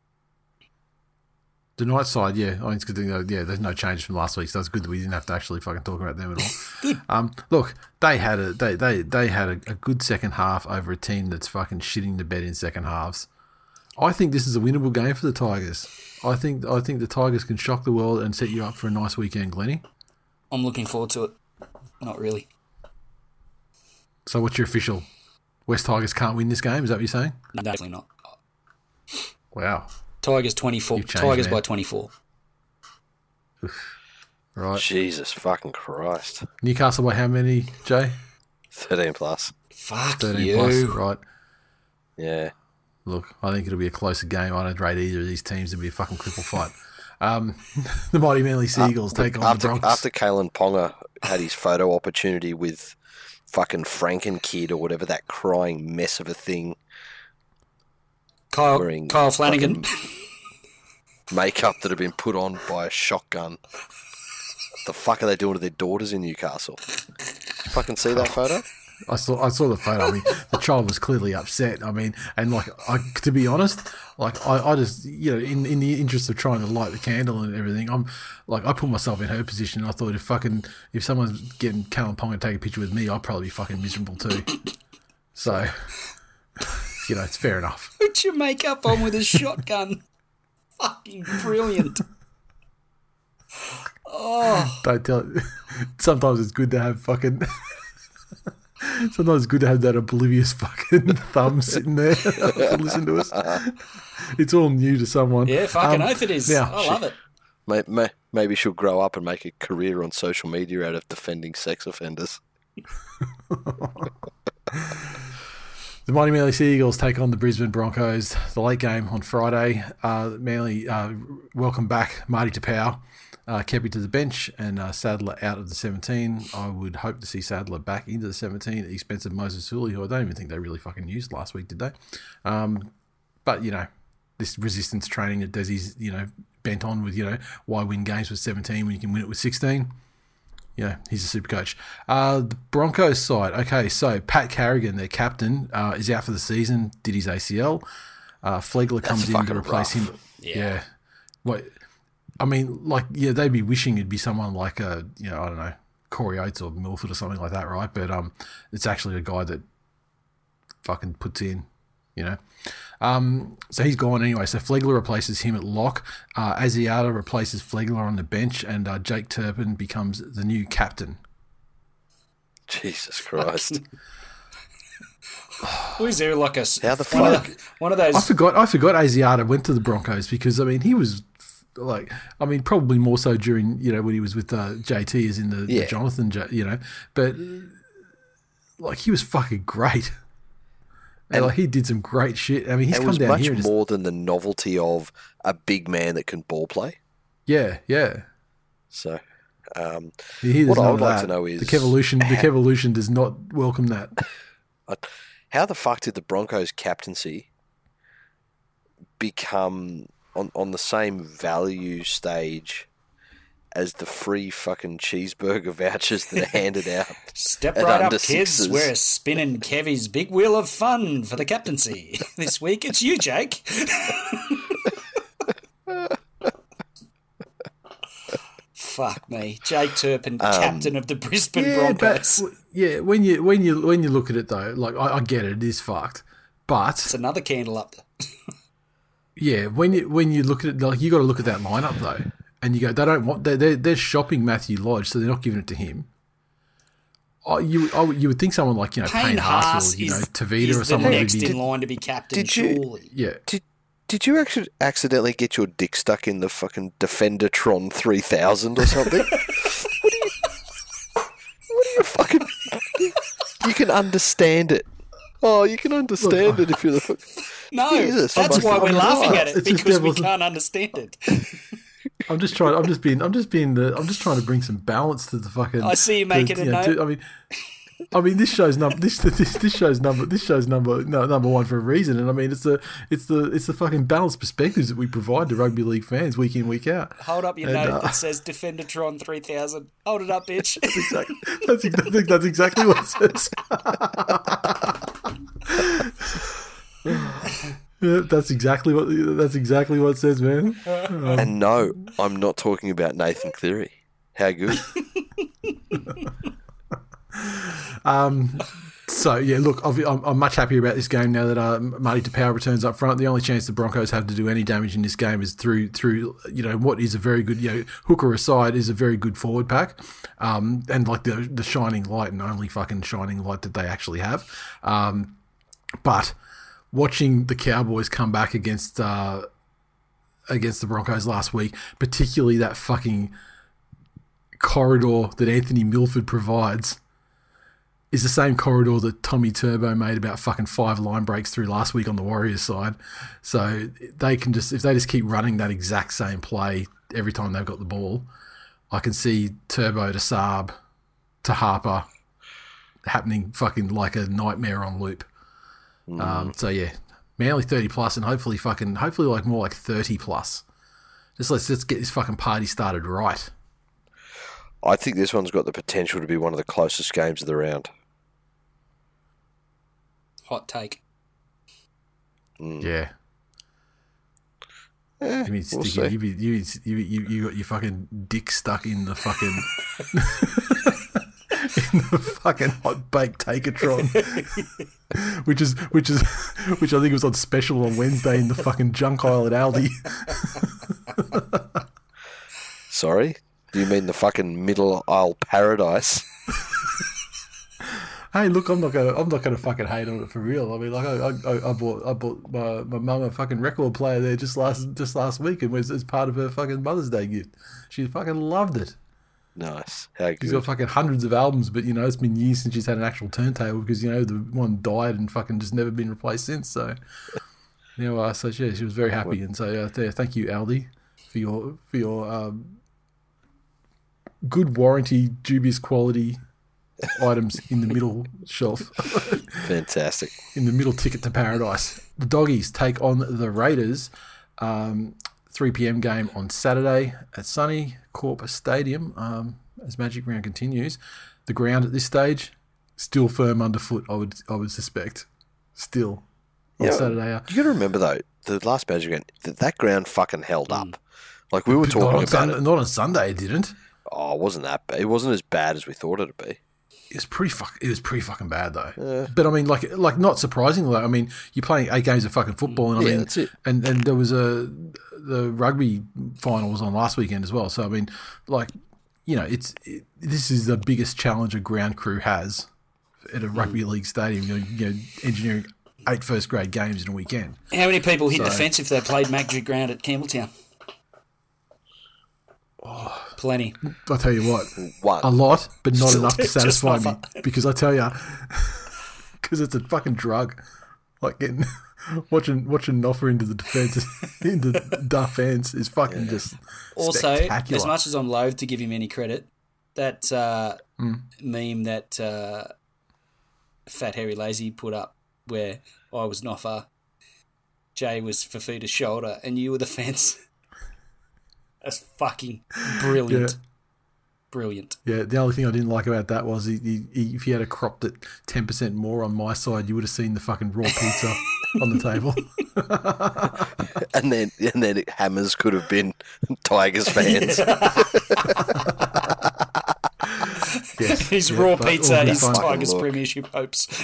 The night side, yeah, I mean, it's good to know, yeah, there's no changes from last week, so it's good that we didn't have to actually fucking talk about them at all. Good. Um, look, they had a they they, they had a, a good second half over a team that's fucking shitting the bed in second halves. I think this is a winnable game for the Tigers. I think I think the Tigers can shock the world and set you up for a nice weekend, Glennie. I'm looking forward to it. Not really. So what's your official? West Tigers can't win this game, is that what you're saying? No, definitely not. Wow. Tigers twenty-four. You've changed, Tigers man. by twenty-four. Right. Jesus fucking Christ. Newcastle by how many, Jay? thirteen plus. Fuck thirteen you. plus, right. Yeah. Look, I think it'll be a closer game. I don't rate either of these teams to be a fucking cripple fight. Um, the Mighty Manly Seagulls take on after, the Bronx. After Kalen Ponga had his photo opportunity with fucking Franken Kid or whatever, that crying mess of a thing. Kyle, wearing Kyle Flanagan. fucking makeup that had been put on by a shotgun. What the fuck are they doing to their daughters in Newcastle? Did you fucking see that photo? I saw I saw the photo. I mean, the child was clearly upset. I mean, and like, I, to be honest, like I, I just, you know, in, in the interest of trying to light the candle and everything, I'm like, I put myself in her position. And I thought if fucking if someone's getting Callum Ponga to take a picture with me, I'd probably be fucking miserable too. So, you know, it's fair enough. Put your makeup on with a shotgun. Fucking brilliant. Oh, Don't tell. Sometimes it's good to have fucking. Sometimes it's good to have that oblivious fucking thumb sitting there to listen to us. It's all new to someone. yeah, fucking Um, oath it is. now- I love it. May- may- Maybe she'll grow up and make a career on social media out of defending sex offenders. The Mighty Manly Sea Eagles take on the Brisbane Broncos. The late game on Friday. Uh, Manly uh, welcome back Marty Tapau, uh, Kepi to the bench, and uh, Sadler out of the seventeen. I would hope to see Sadler back into the seventeen at the expense of Moses Suli, who I don't even think they really fucking used last week, did they? Um, but, you know, this resistance training that Desi's, you know, bent on with, you know, why win games with seventeen when you can win it with sixteen. Yeah, he's a super coach. Uh, the Broncos side. Okay, so Pat Carrigan, their captain, uh, is out for the season. Did his A C L. Uh, Flegler comes in to fucking replace rough. him. Yeah. Yeah. What? I mean, like, yeah, they'd be wishing it'd be someone like a, you know, I don't know, Corey Oates or Milford or something like that, right? But um, it's actually a guy that fucking puts in, you know. Um, so he's gone anyway. So Flegler replaces him at lock. Uh, Asiata replaces Flegler on the bench, and uh, Jake Turpin becomes the new captain. Jesus Christ. Was there like a s- How the one, fuck? of, one of those? I forgot. I forgot Asiata went to the Broncos because I mean he was like I mean probably more so during you know when he was with uh, J T as in the, Yeah. the Jonathan J, you know, but like he was fucking great. And, And- like he did some great shit. I mean, he's It come was down much here and just, more than the novelty of a big man that can ball play. yeah, yeah. So, um, He What does I none would of like that. to know is- the Kevolution. The Kevolution does not welcome that. how the fuck did the Broncos captaincy become on, on the same value stage as the free fucking cheeseburger vouchers that are handed out? Step at right up, under kids. sixes. We're spinning Kevy's big wheel of fun for the captaincy. This week it's you, Jake. Fuck me. Jake Turpin, captain of the Brisbane Yeah, Broncos. but yeah, when you when you when you look at it though, like I, I get it, it is fucked. But It's another candle up there. yeah, when you when you look at it, like you got to look at that lineup though, and you go, they don't want they're they're, they're shopping Matthew Lodge, so they're not giving it to him. Oh, you I, would- you would think someone like you know Payne Payne Haas Haas or you know is, Tavita is or the someone. next who'd be- in line to be captain, Did you- surely. yeah, Did Did you actually accidentally get your dick stuck in the fucking Defendertron three thousand or something? what do you? What do you fucking? You can understand it. Oh, you can understand it if you're the. fuck- No, Jesus, that's fucking why we're laughing at it, It's just because we devil's- can't understand it. I'm just trying. I'm just being. I'm just being the. I'm just trying to bring some balance to the fucking. I see you the- making a know, note. to- I mean, I mean, this show's number. This this this show's number. This show's number no, number one for a reason. And I mean, it's the it's the it's the fucking balanced perspectives that we provide to rugby league fans week in week out. Hold up your And, note uh, that says Defendertron three thousand. Hold it up, bitch. Exactly. That's ex- I think that's exactly what it says. Yeah, that's exactly what that's exactly what it says, man. And no, I'm not talking about Nathan Cleary. How good? Um, so yeah, look, I've- I'm, I'm much happier about this game now that uh, Marty Tapau returns up front. The only chance the Broncos have to do any damage in this game is through through you know what is a very good you know hooker aside is a very good forward pack, um, and like the the shining light and only fucking shining light that they actually have. Um, but watching the Cowboys come back against uh, against the Broncos last week, particularly that fucking corridor that Anthony Milford provides, is the same corridor that Tommy Turbo made about fucking five line breaks through last week on the Warriors side. So they can just, if they just keep running that exact same play every time they've got the ball, I can see Turbo to Saab to Harper happening fucking like a nightmare on loop. Mm. Um, so yeah, Manly thirty plus and hopefully fucking, hopefully like more like thirty plus. Just let's, let's get this fucking party started right. I think this one's got the potential to be one of the closest games of the round. Hot take. Mm. Yeah. Eh, You mean we'll stick it, see. you, be, you, you, you, you got your fucking dick stuck in the fucking in the fucking hot baked Takatron, which is which is which I think was on special on Wednesday in the fucking junk aisle at Aldi. Sorry? Do you mean the fucking middle aisle paradise? Hey, look, I'm not gonna, I'm not gonna fucking hate on it for real. I mean, like, I, I, I bought, I bought my, my mum a fucking record player there just last, just last week, and was as part of her fucking Mother's Day gift. She fucking loved it. Nice. How She's got good. fucking hundreds of albums, but you know, it's been years since she's had an actual turntable because you know the one died and fucking just never been replaced since. So, you know, uh, so yeah, she was very happy, and so uh, th- thank you, Aldi, for your for your um, good warranty, dubious quality items in the middle shelf, Fantastic. in the middle ticket to paradise. The Doggies take on the Raiders, um, three p.m. game on Saturday at Sunny Corp Stadium. Um, as Magic Round continues, the ground at this stage still firm underfoot. I would I would suspect still on Yeah, Saturday. Uh, You got to remember though, the last Magic Round, that, that ground fucking held up. Like we were not talking on about Sunday, it. not on Sunday. It didn't. Oh, it wasn't that bad. It wasn't as bad as we thought it'd be. It was pretty fuck. It was pretty fucking bad though. But I mean, like, like not surprisingly, I mean, you're playing eight games of fucking football, and I Yeah, mean, that's it. and and there was a the rugby final was on last weekend as well. So I mean, like, you know, it's it, this is the biggest challenge a ground crew has at a rugby league stadium. You know, you know, engineering eight first grade games in a weekend. How many people hit the So- fence if they played Magic Ground at Campbelltown? Plenty. I tell you what, One. a lot, but not Still, enough to just satisfy me. not Because I tell you, because it's a fucking drug. Like getting watching watching Noffa into the defense, into defense is fucking just Also, spectacular. as much as I'm loath to give him any credit, that uh, Mm. meme that uh, Fat Harry Lazy put up where I was Noffa, Jay was Fafita's shoulder, and you were the fence. That's fucking brilliant. Yeah. Brilliant. Yeah, the only thing I didn't like about that was he, he, he, if he had a cropped it ten percent more on my side, you would have seen the fucking raw pizza on the table. And then and then Hammers could have been Tigers fans. Yes, His yeah, raw but pizza all good is fun. Tigers Look. premiership hopes.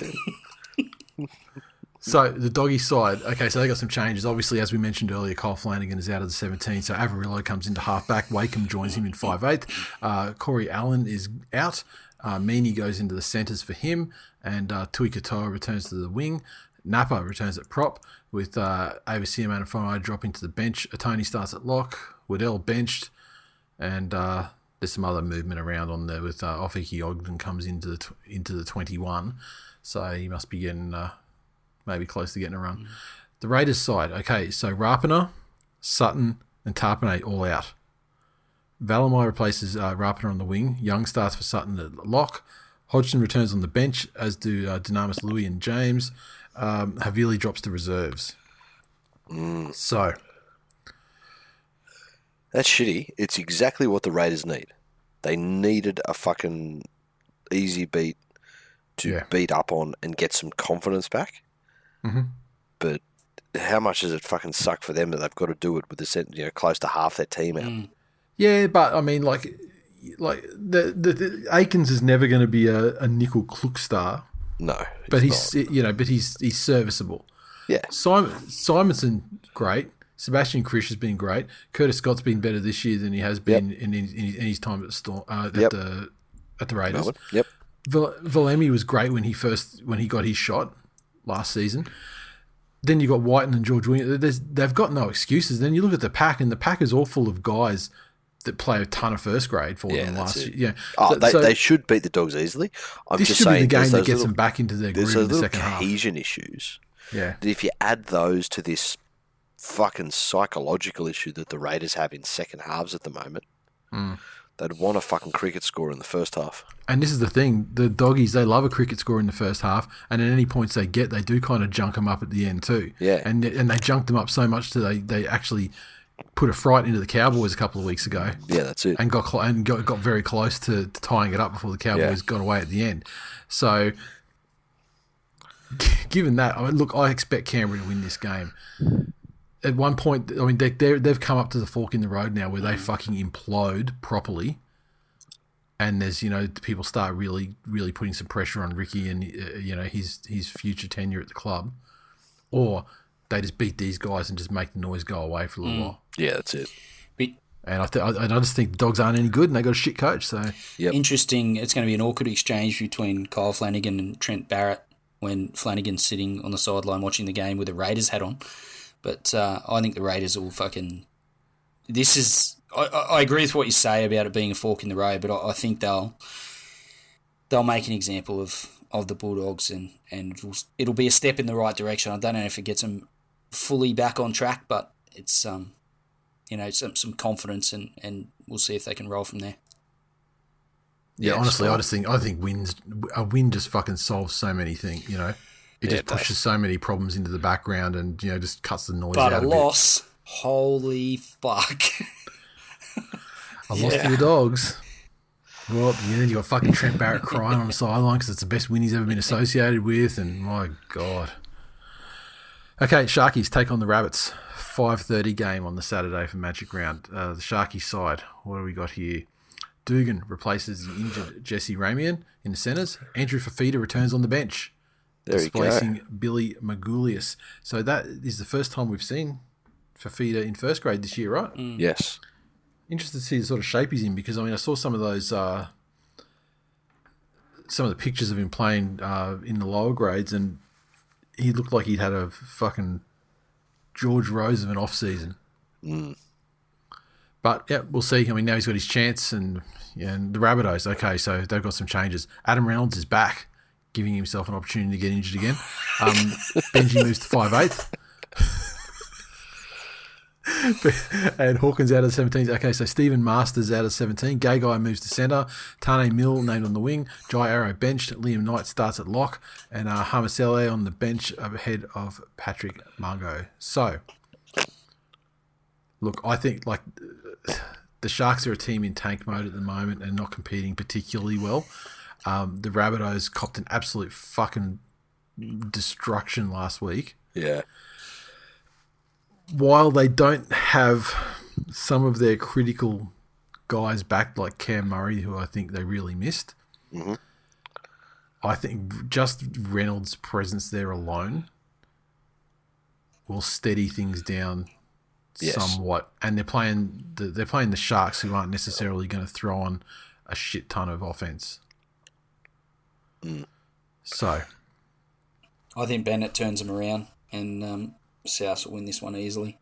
So the Doggy side, okay, so they got some changes. Obviously, as we mentioned earlier, Kyle Flanagan is out of the seventeen, so Avarillo comes into halfback. Wakeham joins him in five eight. Uh, Corey Allen is out. Uh, Meany goes into the centres for him, and uh, Tui Katoa returns to the wing. Napa returns at prop, with uh, Avicii and Fonai dropping to the bench. Atoni starts at lock. Waddell benched, and uh, there's some other movement around on there with uh, Ofiki Ogden comes into the tw- into the twenty-one, so he must be getting. Uh, Maybe close to getting a run. The Raiders side, okay, so Rapana, Sutton, and Tarpanay all out. Valamai replaces uh, Rapana on the wing. Young starts for Sutton at lock. Hodgson returns on the bench, as do uh, Dynamis Louis and James. Um, Havili drops to reserves. So, That's shitty. It's exactly what the Raiders need. They needed a fucking easy beat to Yeah. beat up on and get some confidence back. Mhm. But how much does it fucking suck for them that they've got to do it with the cent- you know close to half their team out? yeah, but I mean, like, like the, the, the Aikens is never going to be a, a nickel Klook star, No, but it's he's, you know, but he's he's serviceable. not. Yeah, Simon Simonson, great. Sebastian Krish has been great. Curtis Scott's been better this year than he has been in, in, in his time at the Storm, uh, at Yep. the at the Raiders. Melbourne. Yep. Val- Valemi was great when he first when he got his shot last season. Then you got Whiten and George Williams. There's, they've got no excuses. Then you look at the pack, and the pack is all full of guys that play a ton of first grade for Yeah, them that's last it. year. Yeah, Oh, So- they, so they should beat the Dogs easily. I'm this just should be saying the game there's that those gets little, them back into their there's groove in those the little second half. cohesion issues. Yeah, That if you add those to this fucking psychological issue that the Raiders have in second halves at the moment, Mm. they'd want a fucking cricket score in the first half. and this is the thing: the Doggies, they love a cricket score in the first half, and at any points they get, they do kind of junk them up at the end too. Yeah. and and they junked them up so much that they they actually put a fright into the Cowboys a couple of weeks ago. Yeah, that's it. and got cl- and got, got very close to, to tying it up before the Cowboys Yeah. got away at the end. So given that, I mean, look, I expect Canberra to win this game. At one point, I mean, they, they've come up to the fork in the road now where they fucking implode properly. And there's, you know, people start really, really putting some pressure on Ricky and, uh, you know, his his future tenure at the club. Or they just beat these guys and just make the noise go away for a little mm. while. Yeah, that's it. But, and I, th- I just think the Dogs aren't any good and they got a shit coach. So yep. Interesting. It's going to be an awkward exchange between Kyle Flanagan and Trent Barrett when Flanagan's sitting on the sideline watching the game with a Raiders hat on. But uh, I think the Raiders will fucking... This is... I, I agree with what you say about it being a fork in the road, but I, I think they'll they'll make an example of, of the Bulldogs, and, and it'll, it'll be a step in the right direction. I don't know if it gets them fully back on track, but it's um you know some some confidence, and, and we'll see if they can roll from there. Yeah, yeah honestly, I just think I think wins a win just fucking solves so many things. You know, it yeah, just it pushes does. so many problems into the background, and you know just cuts the noise but out. But a a loss, bit. Holy fuck! I lost to the Dogs. Well, and then you got fucking Trent Barrett crying on the sideline because it's the best win he's ever been associated with, and my God. Okay, Sharkies take on the Rabbits. five thirty game on the Saturday for Magic Round. Uh, the Sharky side, what do we got here? Dugan replaces the injured Jesse Ramian in the centres. Andrew Fafita returns on the bench, there displacing Billy Magoulias. So that is the first time we've seen Fafita in first grade this year, right? Mm. Yes. Interested to see the sort of shape he's in, because I mean I saw some of those uh, some of the pictures of him playing uh, in the lower grades, and he looked like he'd had a fucking George Rose of an off season. Mm. But yeah, we'll see. I mean, now he's got his chance, and yeah, and the Rabbitohs. Okay, so they've got some changes. Adam Reynolds is back, giving himself an opportunity to get injured again. Um, Benji moves to five eighth. And Hawkins out of seventeen. Okay, so Stephen Masters out of seventeen. Gay Guy moves to centre. Tane Mill named on the wing. Jai Arrow benched. Liam Knight starts at lock. And uh, Hamasele on the bench ahead of Patrick Mungo. So, look, I think like the Sharks are a team in tank mode at the moment and not competing particularly well. Um, the Rabbitohs copped an absolute fucking destruction last week. Yeah. While they don't have some of their critical guys back, like Cam Murray, who I think they really missed, mm-hmm. I think just Reynolds' presence there alone will steady things down yes. somewhat. And they're playing the, they're playing the Sharks, who aren't necessarily going to throw on a shit ton of offense. Mm. So, I think Bennett turns them around, and um, South will win this one easily.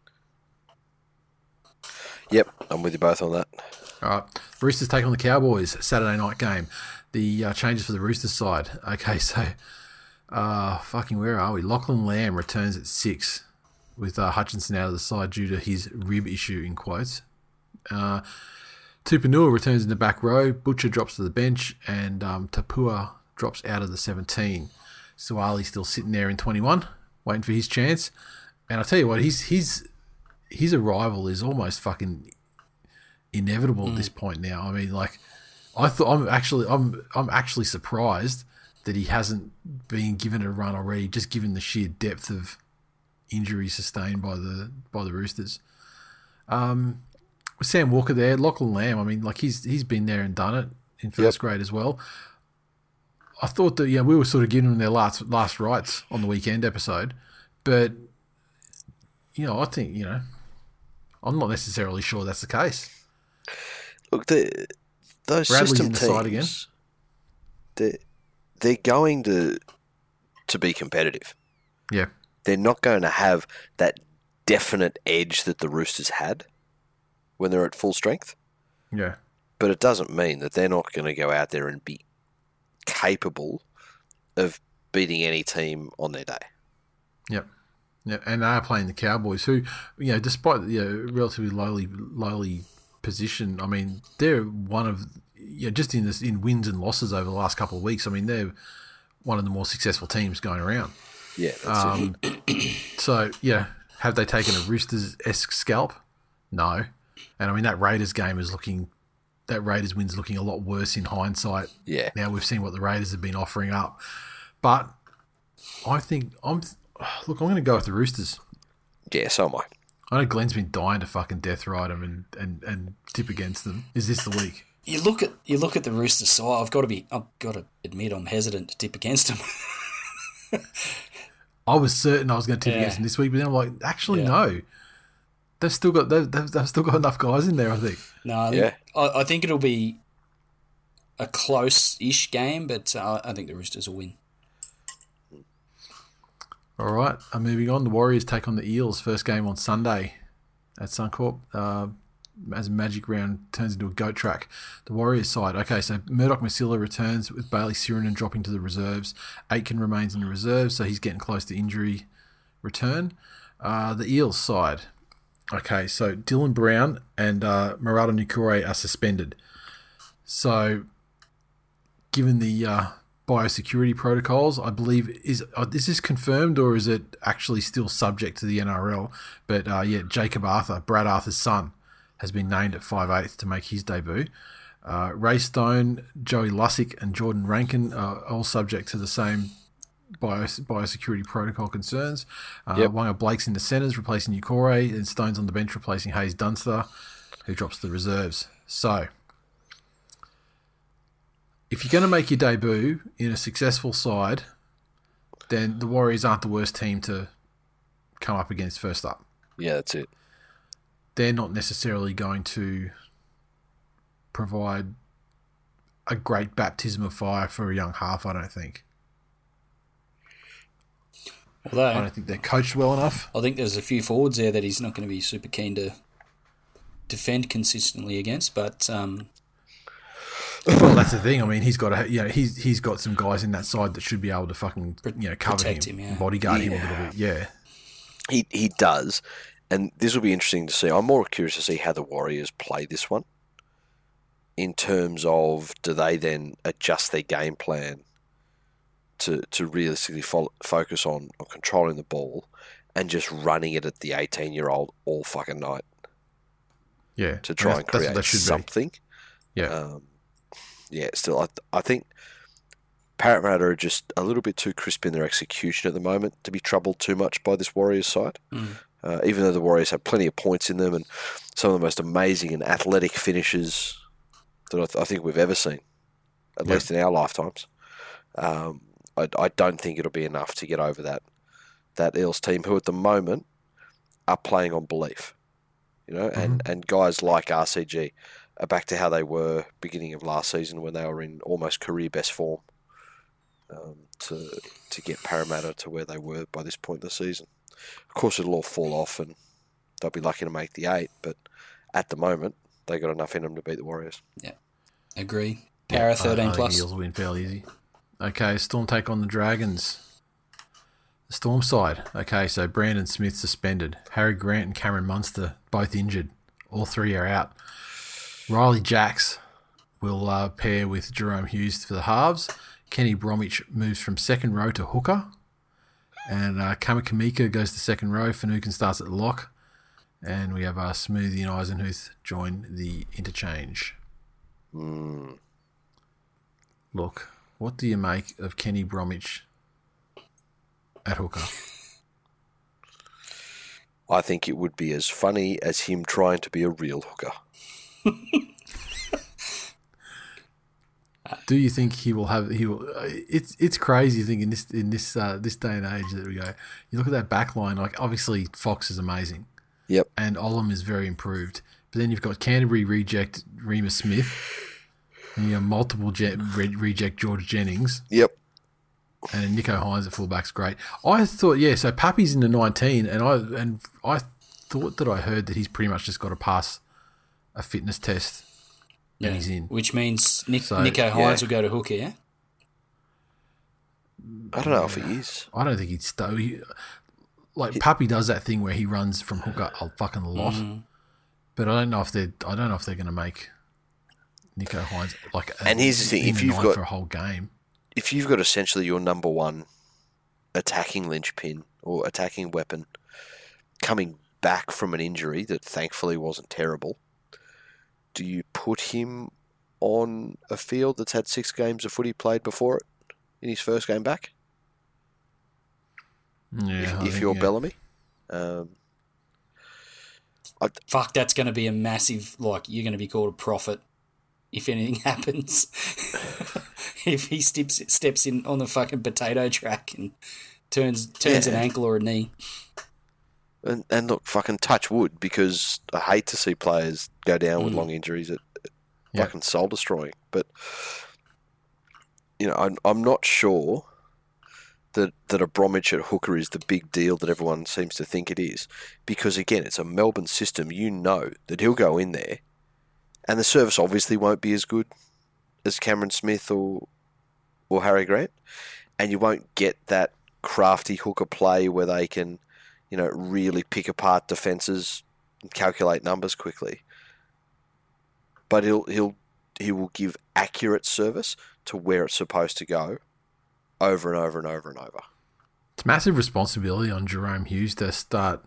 Yep, I'm with you both on that. All right. Roosters take on the Cowboys, Saturday night game. The uh, changes for the Roosters side. Okay, so uh, fucking where are we? Lachlan Lamb returns at six with uh, Hutchinson out of the side due to his rib issue, in quotes. Uh, Tupanua returns in the back row. Butcher drops to the bench, and um, Tapua drops out of the seventeen. Suwali still sitting there in twenty-one, waiting for his chance. And I tell you what, his his his arrival is almost fucking inevitable mm. at this point now. I mean, like, I thought I'm actually I'm I'm actually surprised that he hasn't been given a run already, just given the sheer depth of injury sustained by the by the Roosters. Um, Sam Walker there, Lachlan Lamb. I mean, like he's he's been there and done it in first yep. grade as well. I thought that yeah, we were sort of giving them their last last rites on the weekend episode, but you know, I think you know, I'm not necessarily sure that's the case. Look, the, those Bradley's system in the teams, side again. They're, they're going to to be competitive. Yeah, they're not going to have that definite edge that the Roosters had when they're at full strength. Yeah, but it doesn't mean that they're not going to go out there and be capable of beating any team on their day. Yep. Yeah, and they are playing the Cowboys, who, you know, despite the you know, relatively lowly, lowly position, I mean, they're one of, you know, just in this in wins and losses over the last couple of weeks. I mean, they're one of the more successful teams going around. Yeah. That's um, it. So yeah, have they taken a Roosters-esque scalp? No, and I mean that Raiders game is looking, that Raiders win's looking a lot worse in hindsight. Yeah. Now we've seen what the Raiders have been offering up, but I think I'm. Look, I'm going to go with the Roosters. Yeah, so am I. I know Glenn's been dying to fucking death ride them and, and, and tip against them. Is this the week? You look at you look at the Roosters side. I've got to be. I've got to admit, I'm hesitant to tip against them. I was certain I was going to tip Yeah. against them this week, but then I'm like, actually, Yeah. no. They've still got they've, they've, they've still got enough guys in there. I think. No, I think, Yeah. I, I think it'll be a close-ish game, but uh, I think the Roosters will win. All right, uh, moving on. The Warriors take on the Eels. First game on Sunday at Suncorp. Uh, as Magic Round turns into a goat track. The Warriors side. Okay, so Murdoch Masila returns with Bailey Sirinen dropping to the reserves. Aitken remains in the reserves, so he's getting close to injury return. Uh, the Eels side. Okay, so Dylan Brown and uh, Murata Nukure are suspended. So, given the uh, biosecurity protocols, I believe, is uh, is this confirmed or is it actually still subject to the N R L? But uh, yeah, Jacob Arthur, Brad Arthur's son, has been named at five eighth to make his debut. Uh, Ray Stone, Joey Lussick and Jordan Rankin are all subject to the same bios- biosecurity protocol concerns. Uh, Yep. Wanga Blake's in the centres replacing Ukore and Stone's on the bench replacing Hayes Dunster, who drops to the reserves. So, if you're going to make your debut in a successful side, then the Warriors aren't the worst team to come up against first up. Yeah, that's it. They're not necessarily going to provide a great baptism of fire for a young half, I don't think. Although I don't think they're coached well enough. I think there's a few forwards there that he's not going to be super keen to defend consistently against, but um, Well, that's the thing. I mean, he's got a, you know, he's he's got some guys in that side that should be able to fucking, you know, cover Protect him, him, yeah. bodyguard him a Yeah. little bit. Yeah. He he does, and this will be interesting to see. I'm more curious to see how the Warriors play this one. In terms of, do they then adjust their game plan to to realistically fo- focus on, on controlling the ball and just running it at the eighteen year old all fucking night Yeah. to try That's- and that's what create they should be. something? Yeah. Um, yeah, still, I, I think Parramatta are just a little bit too crisp in their execution at the moment to be troubled too much by this Warriors side. Mm. Uh, even though the Warriors have plenty of points in them and some of the most amazing and athletic finishes that I, th- I think we've ever seen, at Yeah. least in our lifetimes, um, I, I don't think it'll be enough to get over that that Eels team, who at the moment are playing on belief, you know, and, and guys like R C G are back to how they were beginning of last season when they were in almost career best form. Um, to to get Parramatta to where they were by this point in the season. Of course, it'll all fall off and they'll be lucky to make the eight, but at the moment, they got enough in them to beat the Warriors. agree. Para I- I thirteen think plus. Eels will win fairly easy. Okay, Storm take on the Dragons. The Storm side. Okay, so Brandon Smith suspended. Harry Grant and Cameron Munster both injured. All three are out. Riley Jacks will uh, pair with Jerome Hughes for the halves. Kenny Bromwich moves from second row to hooker. And uh, Kamakamika goes to second row. Finucane starts at the lock. And we have uh, Smoothie and Eisenhuth join the interchange. Mm. Look, what do you make of Kenny Bromwich at hooker? I think it would be as funny as him trying to be a real hooker. Do you think he will have? He will. uh, It's it's crazy. Think in this in this uh, this day and age that we go. You look at that back line. Like obviously Fox is amazing, Yep. and Olam is very improved. But then you've got Canterbury reject Remus Smith, and you have multiple je- re- reject George Jennings, Yep. and then Nico Hines at fullback's great. I thought, yeah. So Pappy's in the nineteen, and I and I thought that I heard that he's pretty much just got to pass a fitness test, and Yeah. he's in. Which means Nick, So, Nico Hines yeah. will go to hooker, yeah? I don't know if he is. I don't think he'd stow. He, like Pappy does that thing where he runs from hooker a fucking lot, but I don't know if they're. I don't know if they're going to make Nico Hines like. A, And here's the thing, in if the you've nine got- for a whole game, If you've got essentially your number one attacking linchpin or attacking weapon coming back from an injury that thankfully wasn't terrible, do you put him on a field that's had six games of footy played before it in his first game back? Yeah, if, I if think, you're yeah. Bellamy. Um, I, Fuck, that's going to be a massive, like, you're going to be called a prophet if anything happens. If he steps steps in on the fucking potato track and turns turns Yeah. an ankle or a knee. and, and look, fucking touch wood, because I hate to see players go down with Mm. long injuries. It, it Yeah. fucking soul destroying. But you know, I'm I'm not sure that that a Bromwich at hooker is the big deal that everyone seems to think it is, because again, it's a Melbourne system. You know that he'll go in there, and the service obviously won't be as good as Cameron Smith or or Harry Grant, and you won't get that crafty hooker play where they can, you know, really pick apart defences and calculate numbers quickly. But he'll he'll he will give accurate service to where it's supposed to go, over and over and over and over. It's massive responsibility on Jerome Hughes to start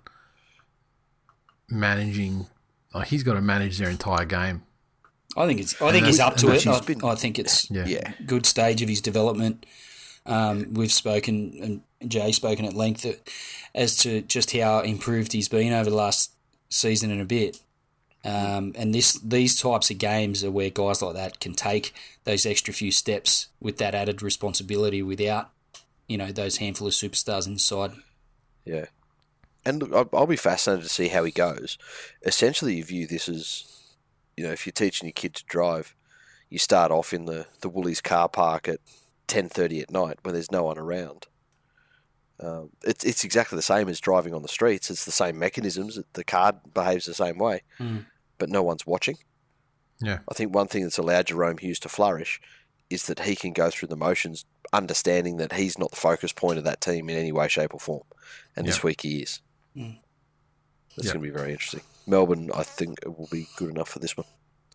managing. Like, he's got to manage their entire game. I think it's. I think And he's that's- up to and it. that's- I, been- I think it's Yeah. Yeah, good stage of his development. Um, we've spoken, and Jay spoken at length as to just how improved he's been over the last season and a bit. Um, and this these types of games are where guys like that can take those extra few steps with that added responsibility without, you know, those handful of superstars inside. yeah. And look, I'll, I'll be fascinated to see how he goes. Essentially, you view this as, you know, if you're teaching your kid to drive, you start off in the, the Woolies car park at ten thirty at night when there's no one around. Um, it's it's exactly the same as driving on the streets. It's the same mechanisms. The car behaves the same way, Mm. but no one's watching. Yeah. I think one thing that's allowed Jerome Hughes to flourish is that he can go through the motions, understanding that he's not the focus point of that team in any way, shape, or form. And this Yeah. week he is. Mm. That's Yeah. going to be very interesting. Melbourne, I think, will be good enough for this one.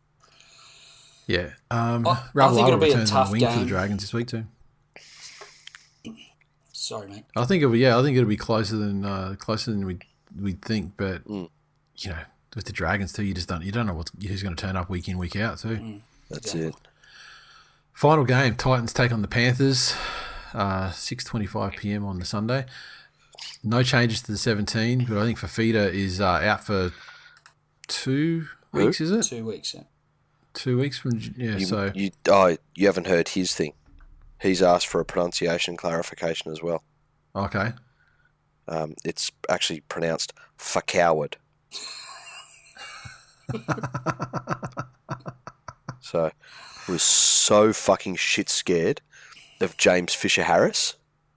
Yeah. Um, I- I Ravalawa think it'll be a returns on tough the wing for the game. Dragons this week too. Sorry, mate. I think it'll be, yeah, I think it'll be closer than uh, closer than we we'd think. But Mm. you know, with the Dragons too, you just don't you don't know what's, who's going to turn up week in, week out too. Mm. That's Exactly. it. Final game: Titans take on the Panthers. Uh, six twenty-five p.m. on the Sunday. No changes to the seventeen, but I think Fafita is uh, out for two Who? weeks. Is it Two weeks. Yeah. two weeks from? Yeah. You, so you, oh, you haven't heard his thing. He's asked for a pronunciation clarification as well. okay. Um, it's actually pronounced Fakoward. So, was so fucking shit scared of James Fisher Harris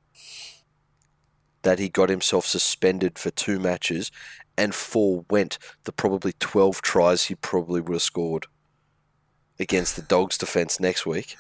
that he got himself suspended for two matches and forewent the probably twelve tries he probably would have scored against the Dogs' defence next week,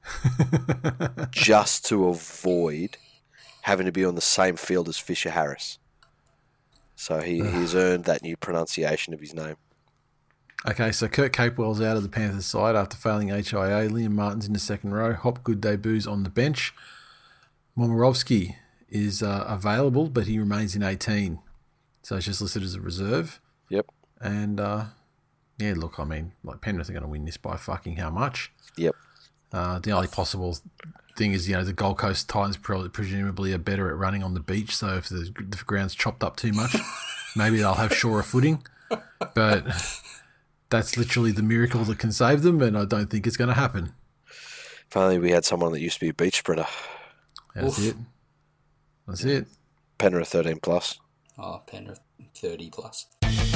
just to avoid having to be on the same field as Fisher Harris. So he, he's earned that new pronunciation of his name. Okay, so Kurt Capewell's out of the Panthers side after failing H I A. Liam Martin's in the second row. Hopgood debuts on the bench. Momirovski is uh, available, but he remains in eighteen. So it's just listed as a reserve. Yep, And, uh, yeah, look, I mean, like Penrith are going to win this by fucking how much? yep. Uh, the only possible thing is, you know, the Gold Coast Titans probably, presumably are better at running on the beach. So if the, the ground's chopped up too much, maybe they'll have surer footing. But that's literally the miracle that can save them, and I don't think it's going to happen. If only we had someone that used to be a beach sprinter. That's Oof. it. That's it. Penrith thirteen plus. Oh, Penrith thirty plus.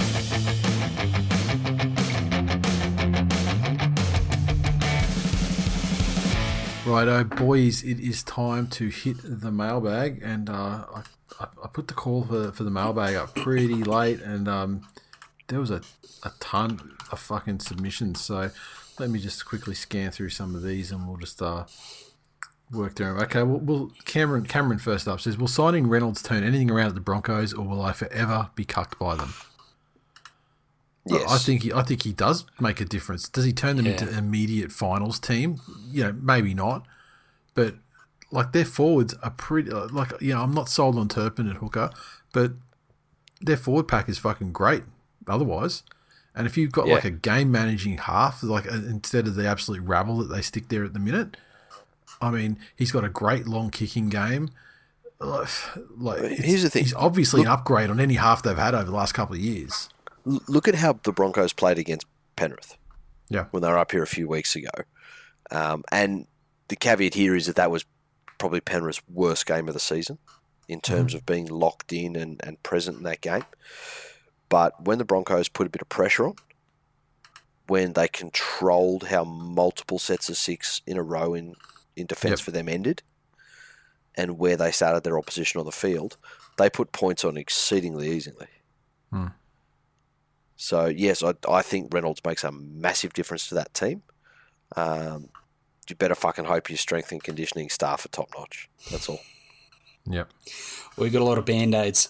Righto, boys, it is time to hit the mailbag, and uh, I, I, I put the call for, for the mailbag up pretty late, and um, there was a, a ton of fucking submissions. So let me just quickly scan through some of these, and we'll just uh, work through them. Okay, well, we'll Cameron Cameron first up says, "Will signing Reynolds turn anything around at the Broncos, or will I forever be cucked by them?" Yes. I think he, I think he does make a difference. Does he turn them Yeah. into an immediate finals team? You know, maybe not. But like their forwards are pretty. Like, you know, I'm not sold on Turpin at hooker, but their forward pack is fucking great. Otherwise, and if you've got Yeah. like a game managing half, like uh, instead of the absolute rabble that they stick there at the minute, I mean, he's got a great long kicking game. like Here's the thing. He's obviously Look, an upgrade on any half they've had over the last couple of years. Look at how the Broncos played against Penrith. Yeah. When they were up here a few weeks ago. Um, and the caveat here is that that was probably Penrith's worst game of the season in terms mm. of being locked in and, and present in that game. But when the Broncos put a bit of pressure on, when they controlled how multiple sets of six in a row in, in defence yep. for them ended, and where they started their opposition on the field, they put points on exceedingly easily. Hmm. So, yes, I, I think Reynolds makes a massive difference to that team. Um, you better fucking hope your strength and conditioning staff are top-notch. That's all. Yep. We've got a lot of Band-Aids.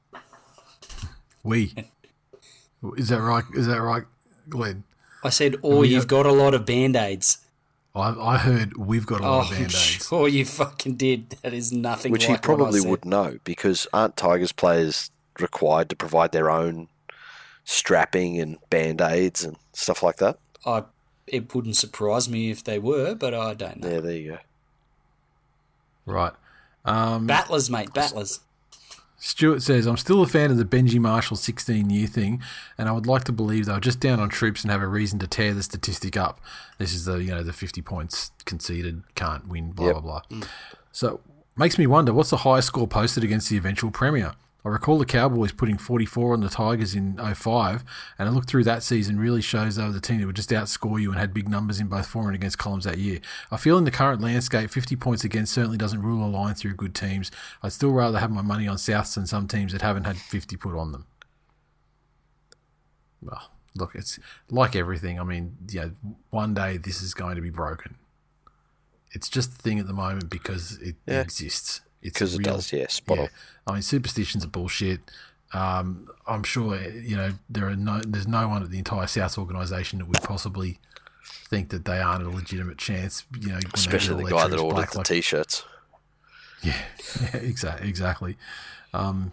We. Is that right? Is that right, Glenn? I said, or you've got a lot of Band-Aids. I, I heard we've got a lot oh, of Band-Aids. Oh, you fucking did. That is nothing Which like he probably what I would know, because aren't Tigers players required to provide their own strapping and Band-Aids and stuff like that? I, it wouldn't surprise me if they were, but I don't know. Yeah, there you go. Right. Um, battlers, mate, battlers. Stuart says, I'm still a fan of the Benji Marshall sixteen-year thing, and I would like to believe they were just down on troops and have a reason to tear the statistic up. This is the, you know, the fifty points conceded, can't win, blah, yep. blah, blah. Mm. So, makes me wonder, what's the highest score posted against the eventual Premier? I recall the Cowboys putting forty-four on the Tigers in oh five, and I looked through that season, really shows they were the team that would just outscore you and had big numbers in both for and against columns that year. I feel in the current landscape, fifty points against certainly doesn't rule a line through good teams. I'd still rather have my money on Souths than some teams that haven't had fifty put on them. Well, look, it's like everything. I mean, you know, one day this is going to be broken. It's just the thing at the moment because it yeah. exists. Because it does, yeah, spot yeah. on. I mean, superstitions are bullshit. Um, I'm sure, you know, there are no, there's no one at the entire South organisation that would possibly think that they aren't a legitimate chance. You know, especially the guy that ordered the like, t-shirts. Yeah, yeah, exactly, exactly. Um,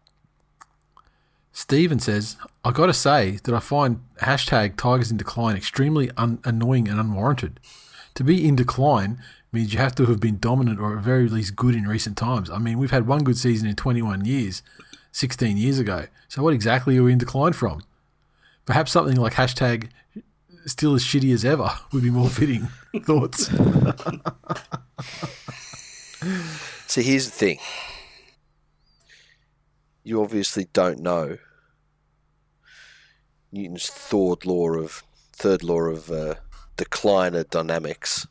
Stephen says, I got to say that I find hashtag Tigers in decline extremely un- annoying and unwarranted. To be in decline means you have to have been dominant or at very least good in recent times. I mean, we've had one good season in twenty-one years, sixteen years ago. So what exactly are we in decline from? Perhaps something like hashtag still as shitty as ever would be more fitting. Thoughts? See, here's the thing. You obviously don't know Newton's third law of third law of uh, decliner dynamics.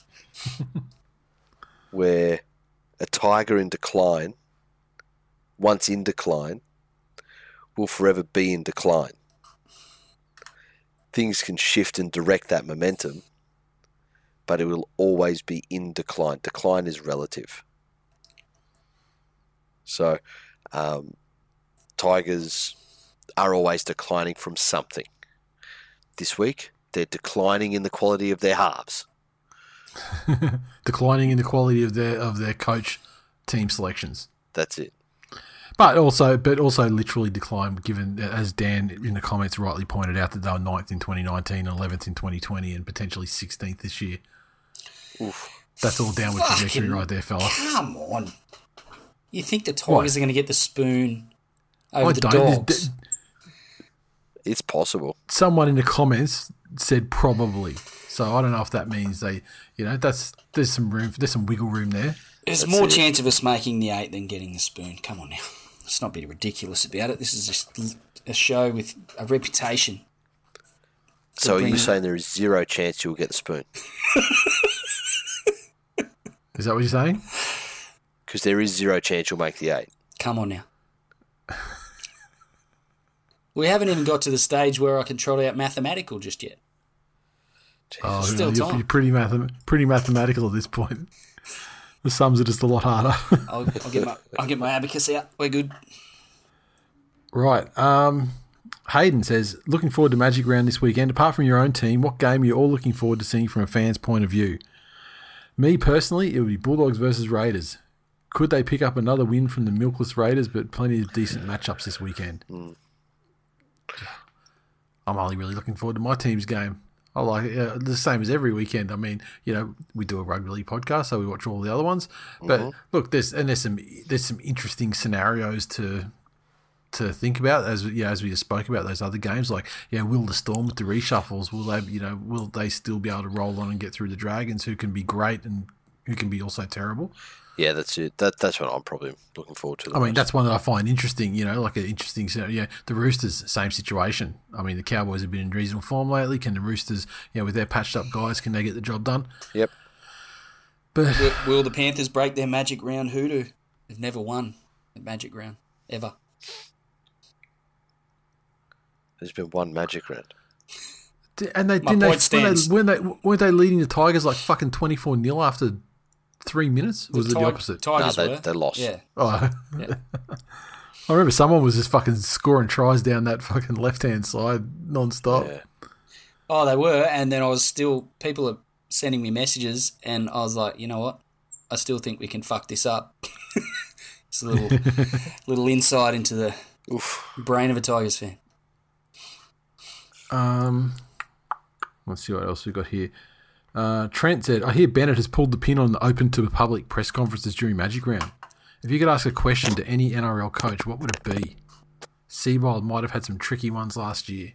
Where a tiger in decline, once in decline, will forever be in decline. Things can shift and direct that momentum, but it will always be in decline. Decline is relative. So, um, tigers are always declining from something. This week, they're declining in the quality of their halves. Declining in the quality of their of their coach team selections. That's it. But also, but also literally decline, given as Dan in the comments rightly pointed out that they were ninth in twenty nineteen, eleventh in twenty twenty, and potentially sixteenth this year. Oof. That's all downward Fucking trajectory right there, fella. Come on, you think the Tigers what? are going to get the spoon over I the don't. Dogs? It's possible. Someone in the comments said probably. So I don't know if that means they, you know, that's there's some room, there's some wiggle room there. There's that's more it. chance of us making the eight than getting the spoon. Come on now, let's not be ridiculous about it. This is just a show with a reputation. So are you saying there is zero chance you'll get the spoon? Is that what you're saying? Because there is zero chance you'll make the eight. Come on now. We haven't even got to the stage where I can trot out mathematical just yet. Oh, Still you're, you're pretty math- pretty mathematical at this point. The sums are just a lot harder. I'll, I'll get my I'll get my abacus out. We're good. Right. Um, Hayden says, looking forward to Magic Round this weekend. Apart from your own team, what game are you all looking forward to seeing from a fan's point of view? Me personally, it would be Bulldogs versus Raiders. Could they pick up another win from the milkless Raiders? But plenty of decent matchups this weekend. Mm. I'm only really looking forward to my team's game. I like it. Yeah, the same as every weekend. I mean, you know, we do a rugby league podcast, so we watch all the other ones. But Mhm. look, there's and there's some there's some interesting scenarios to to think about as you know, as we just spoke about those other games. Like, yeah, will the Storm with the reshuffles? Will they, you know, will they still be able to roll on and get through the Dragons, who can be great and who can be also terrible? Yeah, that's it. That that's what I'm probably looking forward to. The I mean, most. that's one that I find interesting, you know, like an interesting scenario. Yeah, the Roosters, same situation. I mean, the Cowboys have been in reasonable form lately. Can the Roosters, you know, with their patched up guys, can they get the job done? Yep. But Will, will the Panthers break their magic round hoodoo? They've never won the magic round, ever. There's been one magic round. and they My didn't they, point stands. when they, when they weren't they leading the Tigers like fucking twenty-four nil after three minutes? Or was it the Tig- opposite? Tigers No, they- were. they lost. Yeah. Oh. Yeah. I remember someone was just fucking scoring tries down that fucking left-hand side non-stop. Yeah. Oh, they were, and then I was still, people are sending me messages, and I was like, you know what? I still think we can fuck this up. It's a little, little insight into the Oof. brain of a Tigers fan. Um, let's see what else we got here. Uh, Trent said, I hear Bennett has pulled the pin on the open to the public press conferences during Magic Round. If you could ask a question to any N R L coach, what would it be? Seabold might have had some tricky ones last year.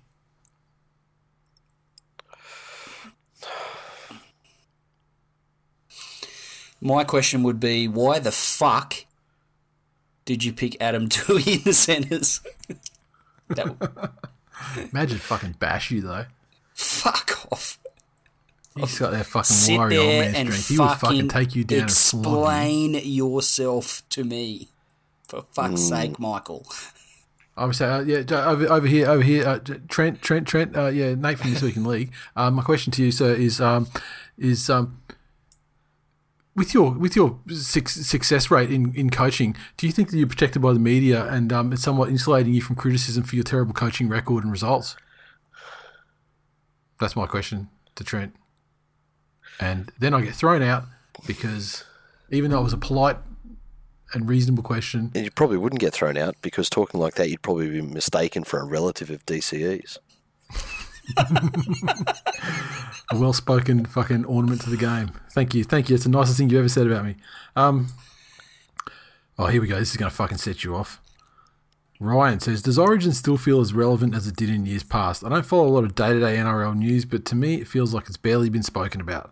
My question would be, why the fuck did you pick Adam Toohey in the centres? That, Imagine fucking bash you, though. fuck off. He's got that fucking Sit warrior old there man and strength. He would fucking fucking take you down and flog you. explain yourself to me. For fuck's Mm. sake, Michael. I would say, uh, yeah, Jo- over, over here, over here, uh, J- Trent, Trent, Trent, uh, yeah, Nate from This Week in League. Um, my question to you, sir, is, um, is um, with your with your suc success rate in, in coaching, do you think that you're protected by the media and um, it's somewhat insulating you from criticism for your terrible coaching record and results? That's my question to Trent. And then I get thrown out because even though it was a polite and reasonable question, And you probably wouldn't get thrown out because talking like that, you'd probably be mistaken for a relative of D C E's. a well-spoken fucking ornament to the game. Thank you, thank you. It's the nicest thing you ever said about me. Um, oh, here we go. This is going to fucking set you off. Ryan says, does Origin still feel as relevant as it did in years past? I don't follow a lot of day-to-day N R L news, but to me it feels like it's barely been spoken about.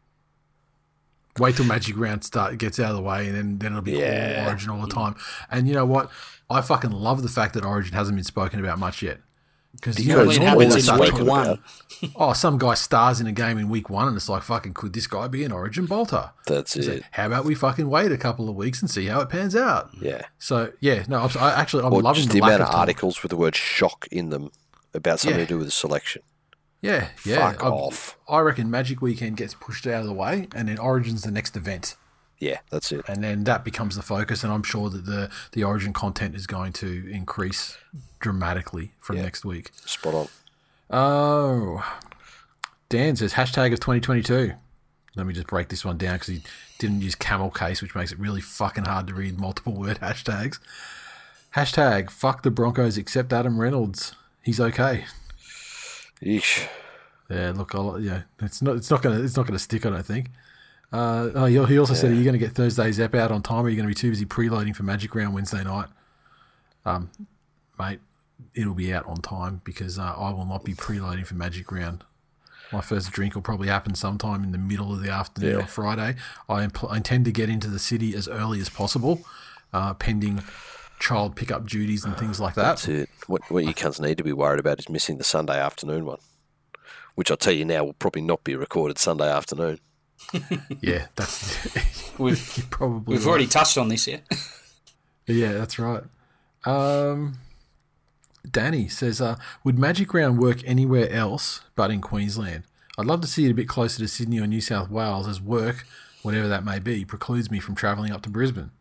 Wait till Magic Round start gets out of the way and then, then it'll be Yeah. all Origin all the time. And you know what? I fucking love the fact that Origin hasn't been spoken about much yet. Because you know, Because It normally happens they in start week talking one. about, oh, some guy stars in a game in week one and it's like, fucking, could this guy be an Origin bolter? That's It's it. like, how about we fucking wait a couple of weeks and see how it pans out? Yeah. So, yeah, no, I'm, I actually, I'm Or loving just the, the lack amount of of talk. articles with the word shock in them about something Yeah. to do with the selection. Yeah, yeah. Fuck I, off. I reckon Magic Weekend gets pushed out of the way and then Origin's the next event. Yeah, that's it. And then that becomes the focus, and I'm sure that the, the Origin content is going to increase dramatically from Yeah. next week. Spot on. Oh, Dan says hashtag of twenty twenty-two. Let me just break this one down because he didn't use camel case, which makes it really fucking hard to read multiple word hashtags. Hashtag fuck the Broncos except Adam Reynolds. He's okay. Yeesh. Yeah, look, I'll, yeah, it's not, it's not gonna, it's not gonna stick. I don't think. Uh, oh, he he also said, "Are you going to get Thursday's app out on time, or are you going to be too busy preloading for Magic Round Wednesday night?" Um, mate, it'll be out on time because uh, I will not be preloading for Magic Round. My first drink will probably happen sometime in the middle of the afternoon Yeah. on Friday. I, impl- I intend to get into the city as early as possible, uh, pending child pickup duties and things like that. That's it. What, what you cunts need to be worried about is missing the Sunday afternoon one, which I'll tell you now will probably not be recorded Sunday afternoon. Yeah, that's We've you're probably we've right. already touched on this, yeah. Yeah, that's right. Um, Danny says, uh, would Magic Round work anywhere else but in Queensland? I'd love to see it a bit closer to Sydney or New South Wales, as work, whatever that may be, precludes me from travelling up to Brisbane.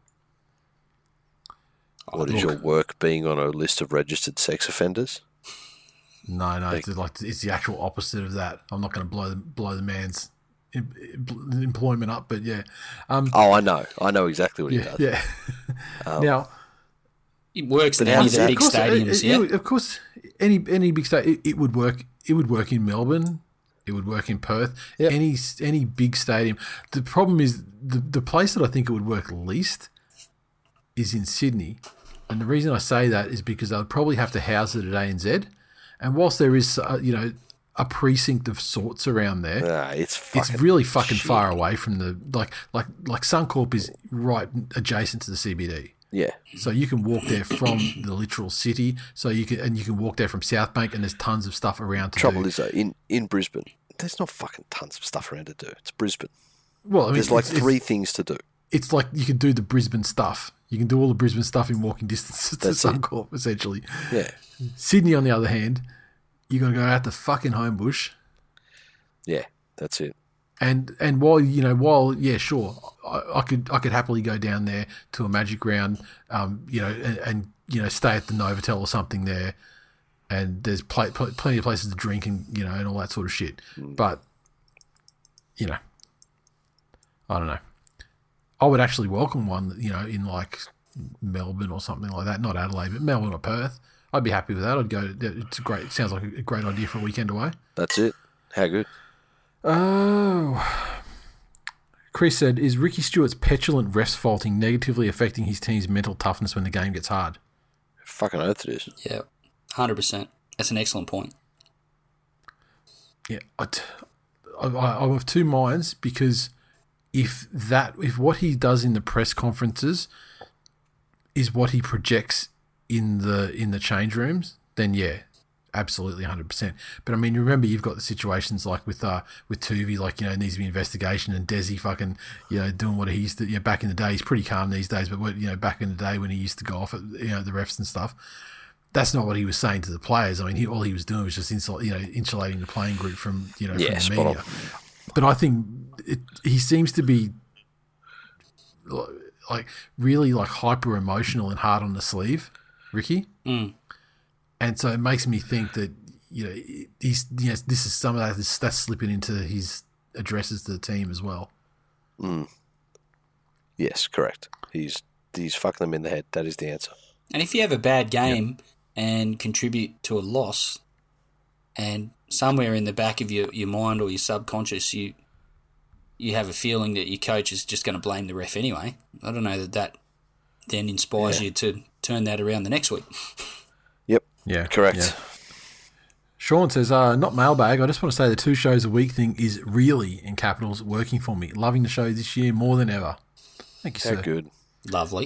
What is look. your work being on a list of registered sex offenders? No, no, it's like it's the actual opposite of that. I'm not going to blow the, blow the man's em- em- employment up, but yeah. Um, Oh, I know. I know exactly what he yeah, does. yeah. now, It works in But any of how's the that- big of course, stadiums, it- it- yeah. it- of course, any any big stadium, it, it would work. It would work in Melbourne. It would work in Perth. Yep. Any any big stadium. The problem is the the place that I think it would work least is in Sydney. And the reason I say that is because they'll probably have to house it at A N Z. And whilst there is, uh, you know, a precinct of sorts around there, Nah, it's fucking it's really fucking shit. far away from the like like like Suncorp is right adjacent to the C B D. Yeah. So you can walk there from the literal city. So you can and you can walk there from South Bank, and there's tons of stuff around to Trouble do. is though, in, in Brisbane, there's not fucking tons of stuff around to do. It's Brisbane. Well, I mean, There's like it's, three It's, things to do. it's like you can do the Brisbane stuff. You can do all the Brisbane stuff in walking distance to That's it. Suncorp, essentially. Yeah. Sydney, on the other hand, you got to go out to fucking Homebush. Yeah, that's it. And and while you know, while yeah, sure, I, I could I could happily go down there to a Magic Round, um, you know, and, and you know, stay at the Novotel or something there, and there's pl- pl- plenty of places to drink and you know and all that sort of shit. Mm. But you know, I don't know. I would actually welcome one, you know, in like Melbourne or something like that, not Adelaide, but Melbourne or Perth. I'd be happy with that. I'd go. It's a great. It sounds like a great idea for a weekend away. That's it. How good? Oh, Chris said, is Ricky Stewart's petulant refs faulting negatively affecting his team's mental toughness when the game gets hard? Fucking oath it is. Yeah, one hundred percent. That's an excellent point. Yeah, I, I, I'm of two minds because if that, if what he does in the press conferences is what he projects in the in the change rooms, then yeah, absolutely one hundred percent. But I mean, remember, you've got the situations like with uh with Tuvey, like, you know, needs to be investigation, and Desi fucking, you know, doing what he used to, you know, back in the day. He's pretty calm these days, but what, you know, back in the day when he used to go off at, you know, the refs and stuff, that's not what he was saying to the players. I mean, he, all he was doing was just insul- you know, insulating the playing group from, you know, Yeah, from the spot media. on. But I think it, he seems to be like really like hyper emotional and hard on the sleeve, Ricky. Mm. And so it makes me think that, you know, he's, you know, this is some of that that's, that's slipping into his addresses to the team as well. Mm. Yes, correct. He's he's fucking them in the head. That is the answer. And if you have a bad game and contribute to a loss, and somewhere in the back of your, your mind or your subconscious, you you have a feeling that your coach is just going to blame the ref anyway, I don't know that that then inspires Yeah. you to turn that around the next week. Yep. Yeah. Correct. Yeah. Sean says, uh, not mailbag. I just want to say the two shows a week thing is really, in capitals, working for me. Loving the show this year more than ever. Thank you, How sir. good. Lovely.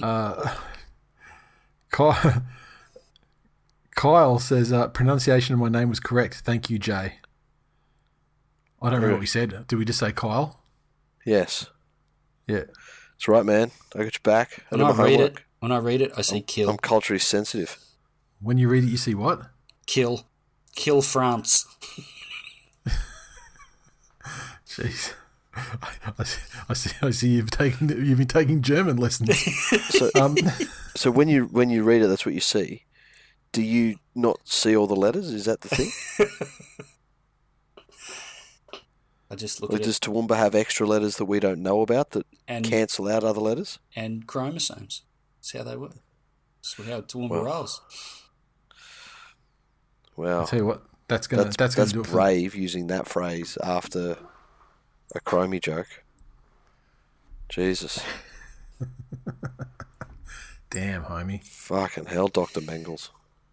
Kyle, Kyle says, uh, pronunciation of my name was correct. Thank you, Jay. I don't know what we said. Did we just say Kyle? Yes. Yeah. That's right, man. I got your back. I when did I my read homework. it, when I read it, I see kill, I'm culturally sensitive. When you read it, you see what? kill, kill France. Jeez. I, I, see, I see. I see. You've taken. You've been taking German lessons. So, Um, so when you when you read it, that's what you see. Do you not see all the letters? Is that the thing? I just look Or at does it Toowoomba have extra letters that we don't know about that and cancel out other letters? and chromosomes. That's how they work. That's how Toowoomba Well, rolls. Wow. I'll tell you what. That's gonna. That's, That's, that's, gonna do it. For, brave using that phrase after a Chromie joke. Jesus. damn, homie. Fucking hell, Doctor Mengels.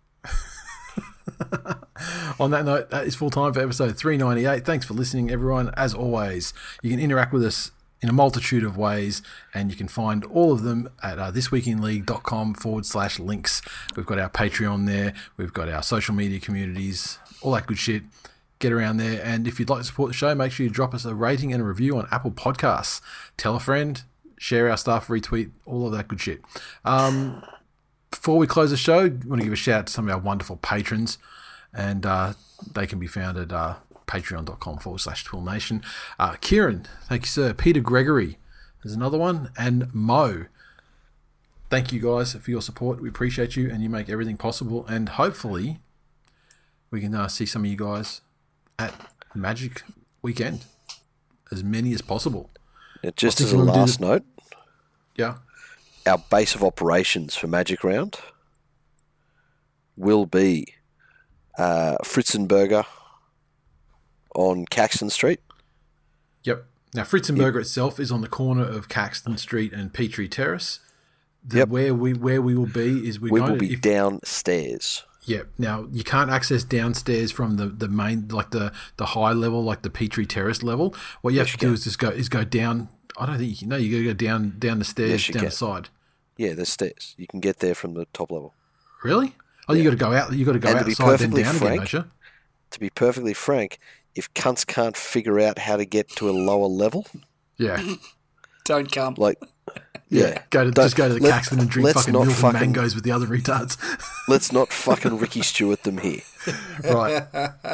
On that note, that is full time for episode three ninety-eight. Thanks for listening, everyone. As always, you can interact with us in a multitude of ways, and you can find all of them at uh, thisweekinleague.com forward slash links. We've got our Patreon there. We've got our social media communities, all that good shit. Get around there. And if you'd like to support the show, make sure you drop us a rating and a review on Apple Podcasts. Tell a friend, share our stuff, retweet, all of that good shit. Um, before we close the show, I want to give a shout out to some of our wonderful patrons. And uh, they can be found at uh, patreon.com forward slash Twill Nation. Uh, Kieran, thank you, sir. Peter Gregory, there's another one. And Mo, thank you guys for your support. We appreciate you, and you make everything possible. And hopefully we can uh, see some of you guys at Magic Weekend, as many as possible. Now, just I as think a we'll do last the- note, Yeah. our base of operations for Magic Round will be uh, Fritzenberger on Caxton Street. Yep. Now, Fritzenberger yep. itself is on the corner of Caxton Street and Petrie Terrace. The, yep. Where we where we will be is we're we going will be to, if, downstairs. Yep. Now, you can't access downstairs from the, the main, like the, the high level, like the Petrie Terrace level. What you yes, have to you do is just go is go down. I don't think you can. No, you got to go down down the stairs, yes, down can. the side. Yeah, there's stairs. You can get there from the top level. Really? Oh, yeah. you got to go out. You got to go and outside, to then down frank, again, don't you? To be perfectly frank, if cunts can't figure out how to get to a lower level, yeah, don't come. Like, yeah, yeah. go to just go to the let, Caxton and drink fucking milk fucking, and mangoes with the other retards. Let's not fucking Ricky Stewart them here, right?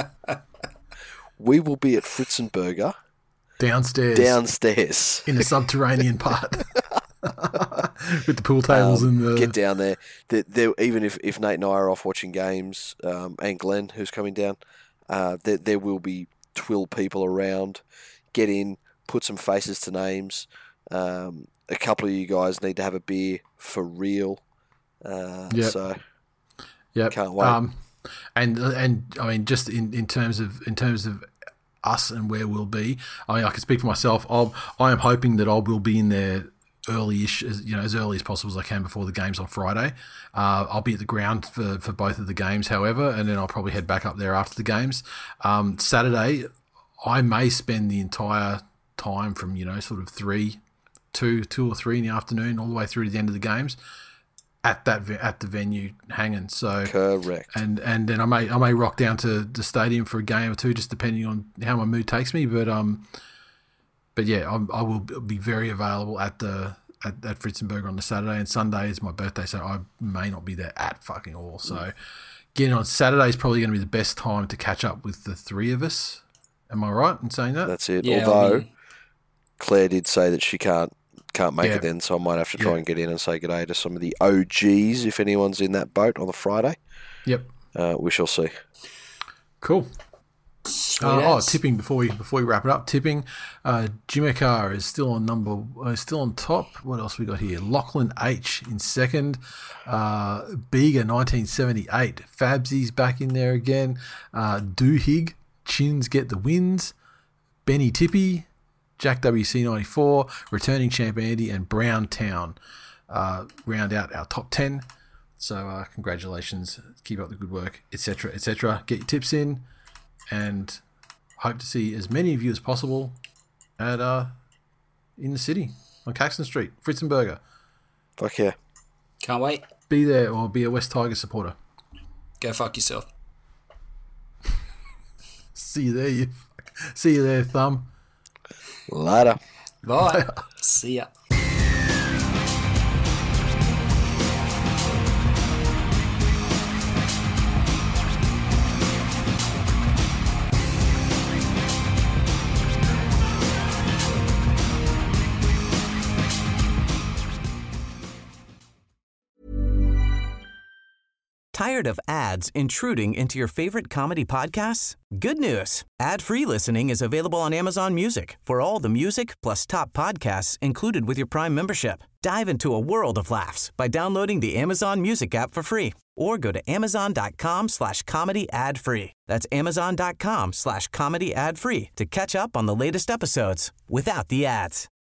We will be at Fritzenberger downstairs, downstairs in the subterranean part. With the pool tables um, and the... Get down there. They're, they're, even if, if Nate and I are off watching games, um, and Glenn, who's coming down, uh, there, there will be twill people around. Get in, put some faces to names. Um, a couple of you guys need to have a beer for real. Uh, yep. So, yep. can't wait. Um, and and I mean, just in, in terms of in terms of us and where we'll be. I mean, I can speak for myself. I'll, I am hoping that I will be in there early-ish, as, you know, as early as possible as I can before the games on Friday. Uh, I'll be at the ground for, for both of the games, however, and then I'll probably head back up there after the games. Um, Saturday, I may spend the entire time from, you know, sort of three, two, two or three in the afternoon, all the way through to the end of the games at that at the venue hanging. So correct. And and then I may I may rock down to the stadium for a game or two, just depending on how my mood takes me. But um. But yeah, I'm, I will be very available at the at, at Fritzenberger on the Saturday, and Sunday is my birthday, so I may not be there at fucking all. So getting on Saturday is probably going to be the best time to catch up with the three of us. Am I right in saying that? That's it. Yeah, Although I mean, Claire did say that she can't can't make Yeah. it then, so I might have to try Yeah. and get in and say good day to some of the O Gs if anyone's in that boat on the Friday. Yep. Uh, we shall see. Cool. Uh, oh, Yes. tipping before we before we wrap it up. Tipping, uh, Jimekar is still on number, uh, still on top. What else we got here? Lachlan H in second. Uh, Bega nineteen seventy-eight. Fabsy's back in there again. Uh, Doohig, Chins get the wins. Benny Tippy, Jack W C ninety-four, returning champ Andy, and Brown Town uh, round out our top ten. So uh, congratulations, keep up the good work, et cetera, et cetera. Get your tips in. And hope to see as many of you as possible at uh, in the city on Caxton Street, Fritzenberger. Fuck yeah. Can't wait. Be there or be a West Tigers supporter. Go fuck yourself. See you there, you. See you there, Thumb. Later. Bye. See ya. Tired of ads intruding into your favorite comedy podcasts? Good news. Ad-free listening is available on Amazon Music for all the music plus top podcasts included with your Prime membership. Dive into a world of laughs by downloading the Amazon Music app for free or go to amazon.com slash comedy ad free. That's amazon.com slash comedy ad free to catch up on the latest episodes without the ads.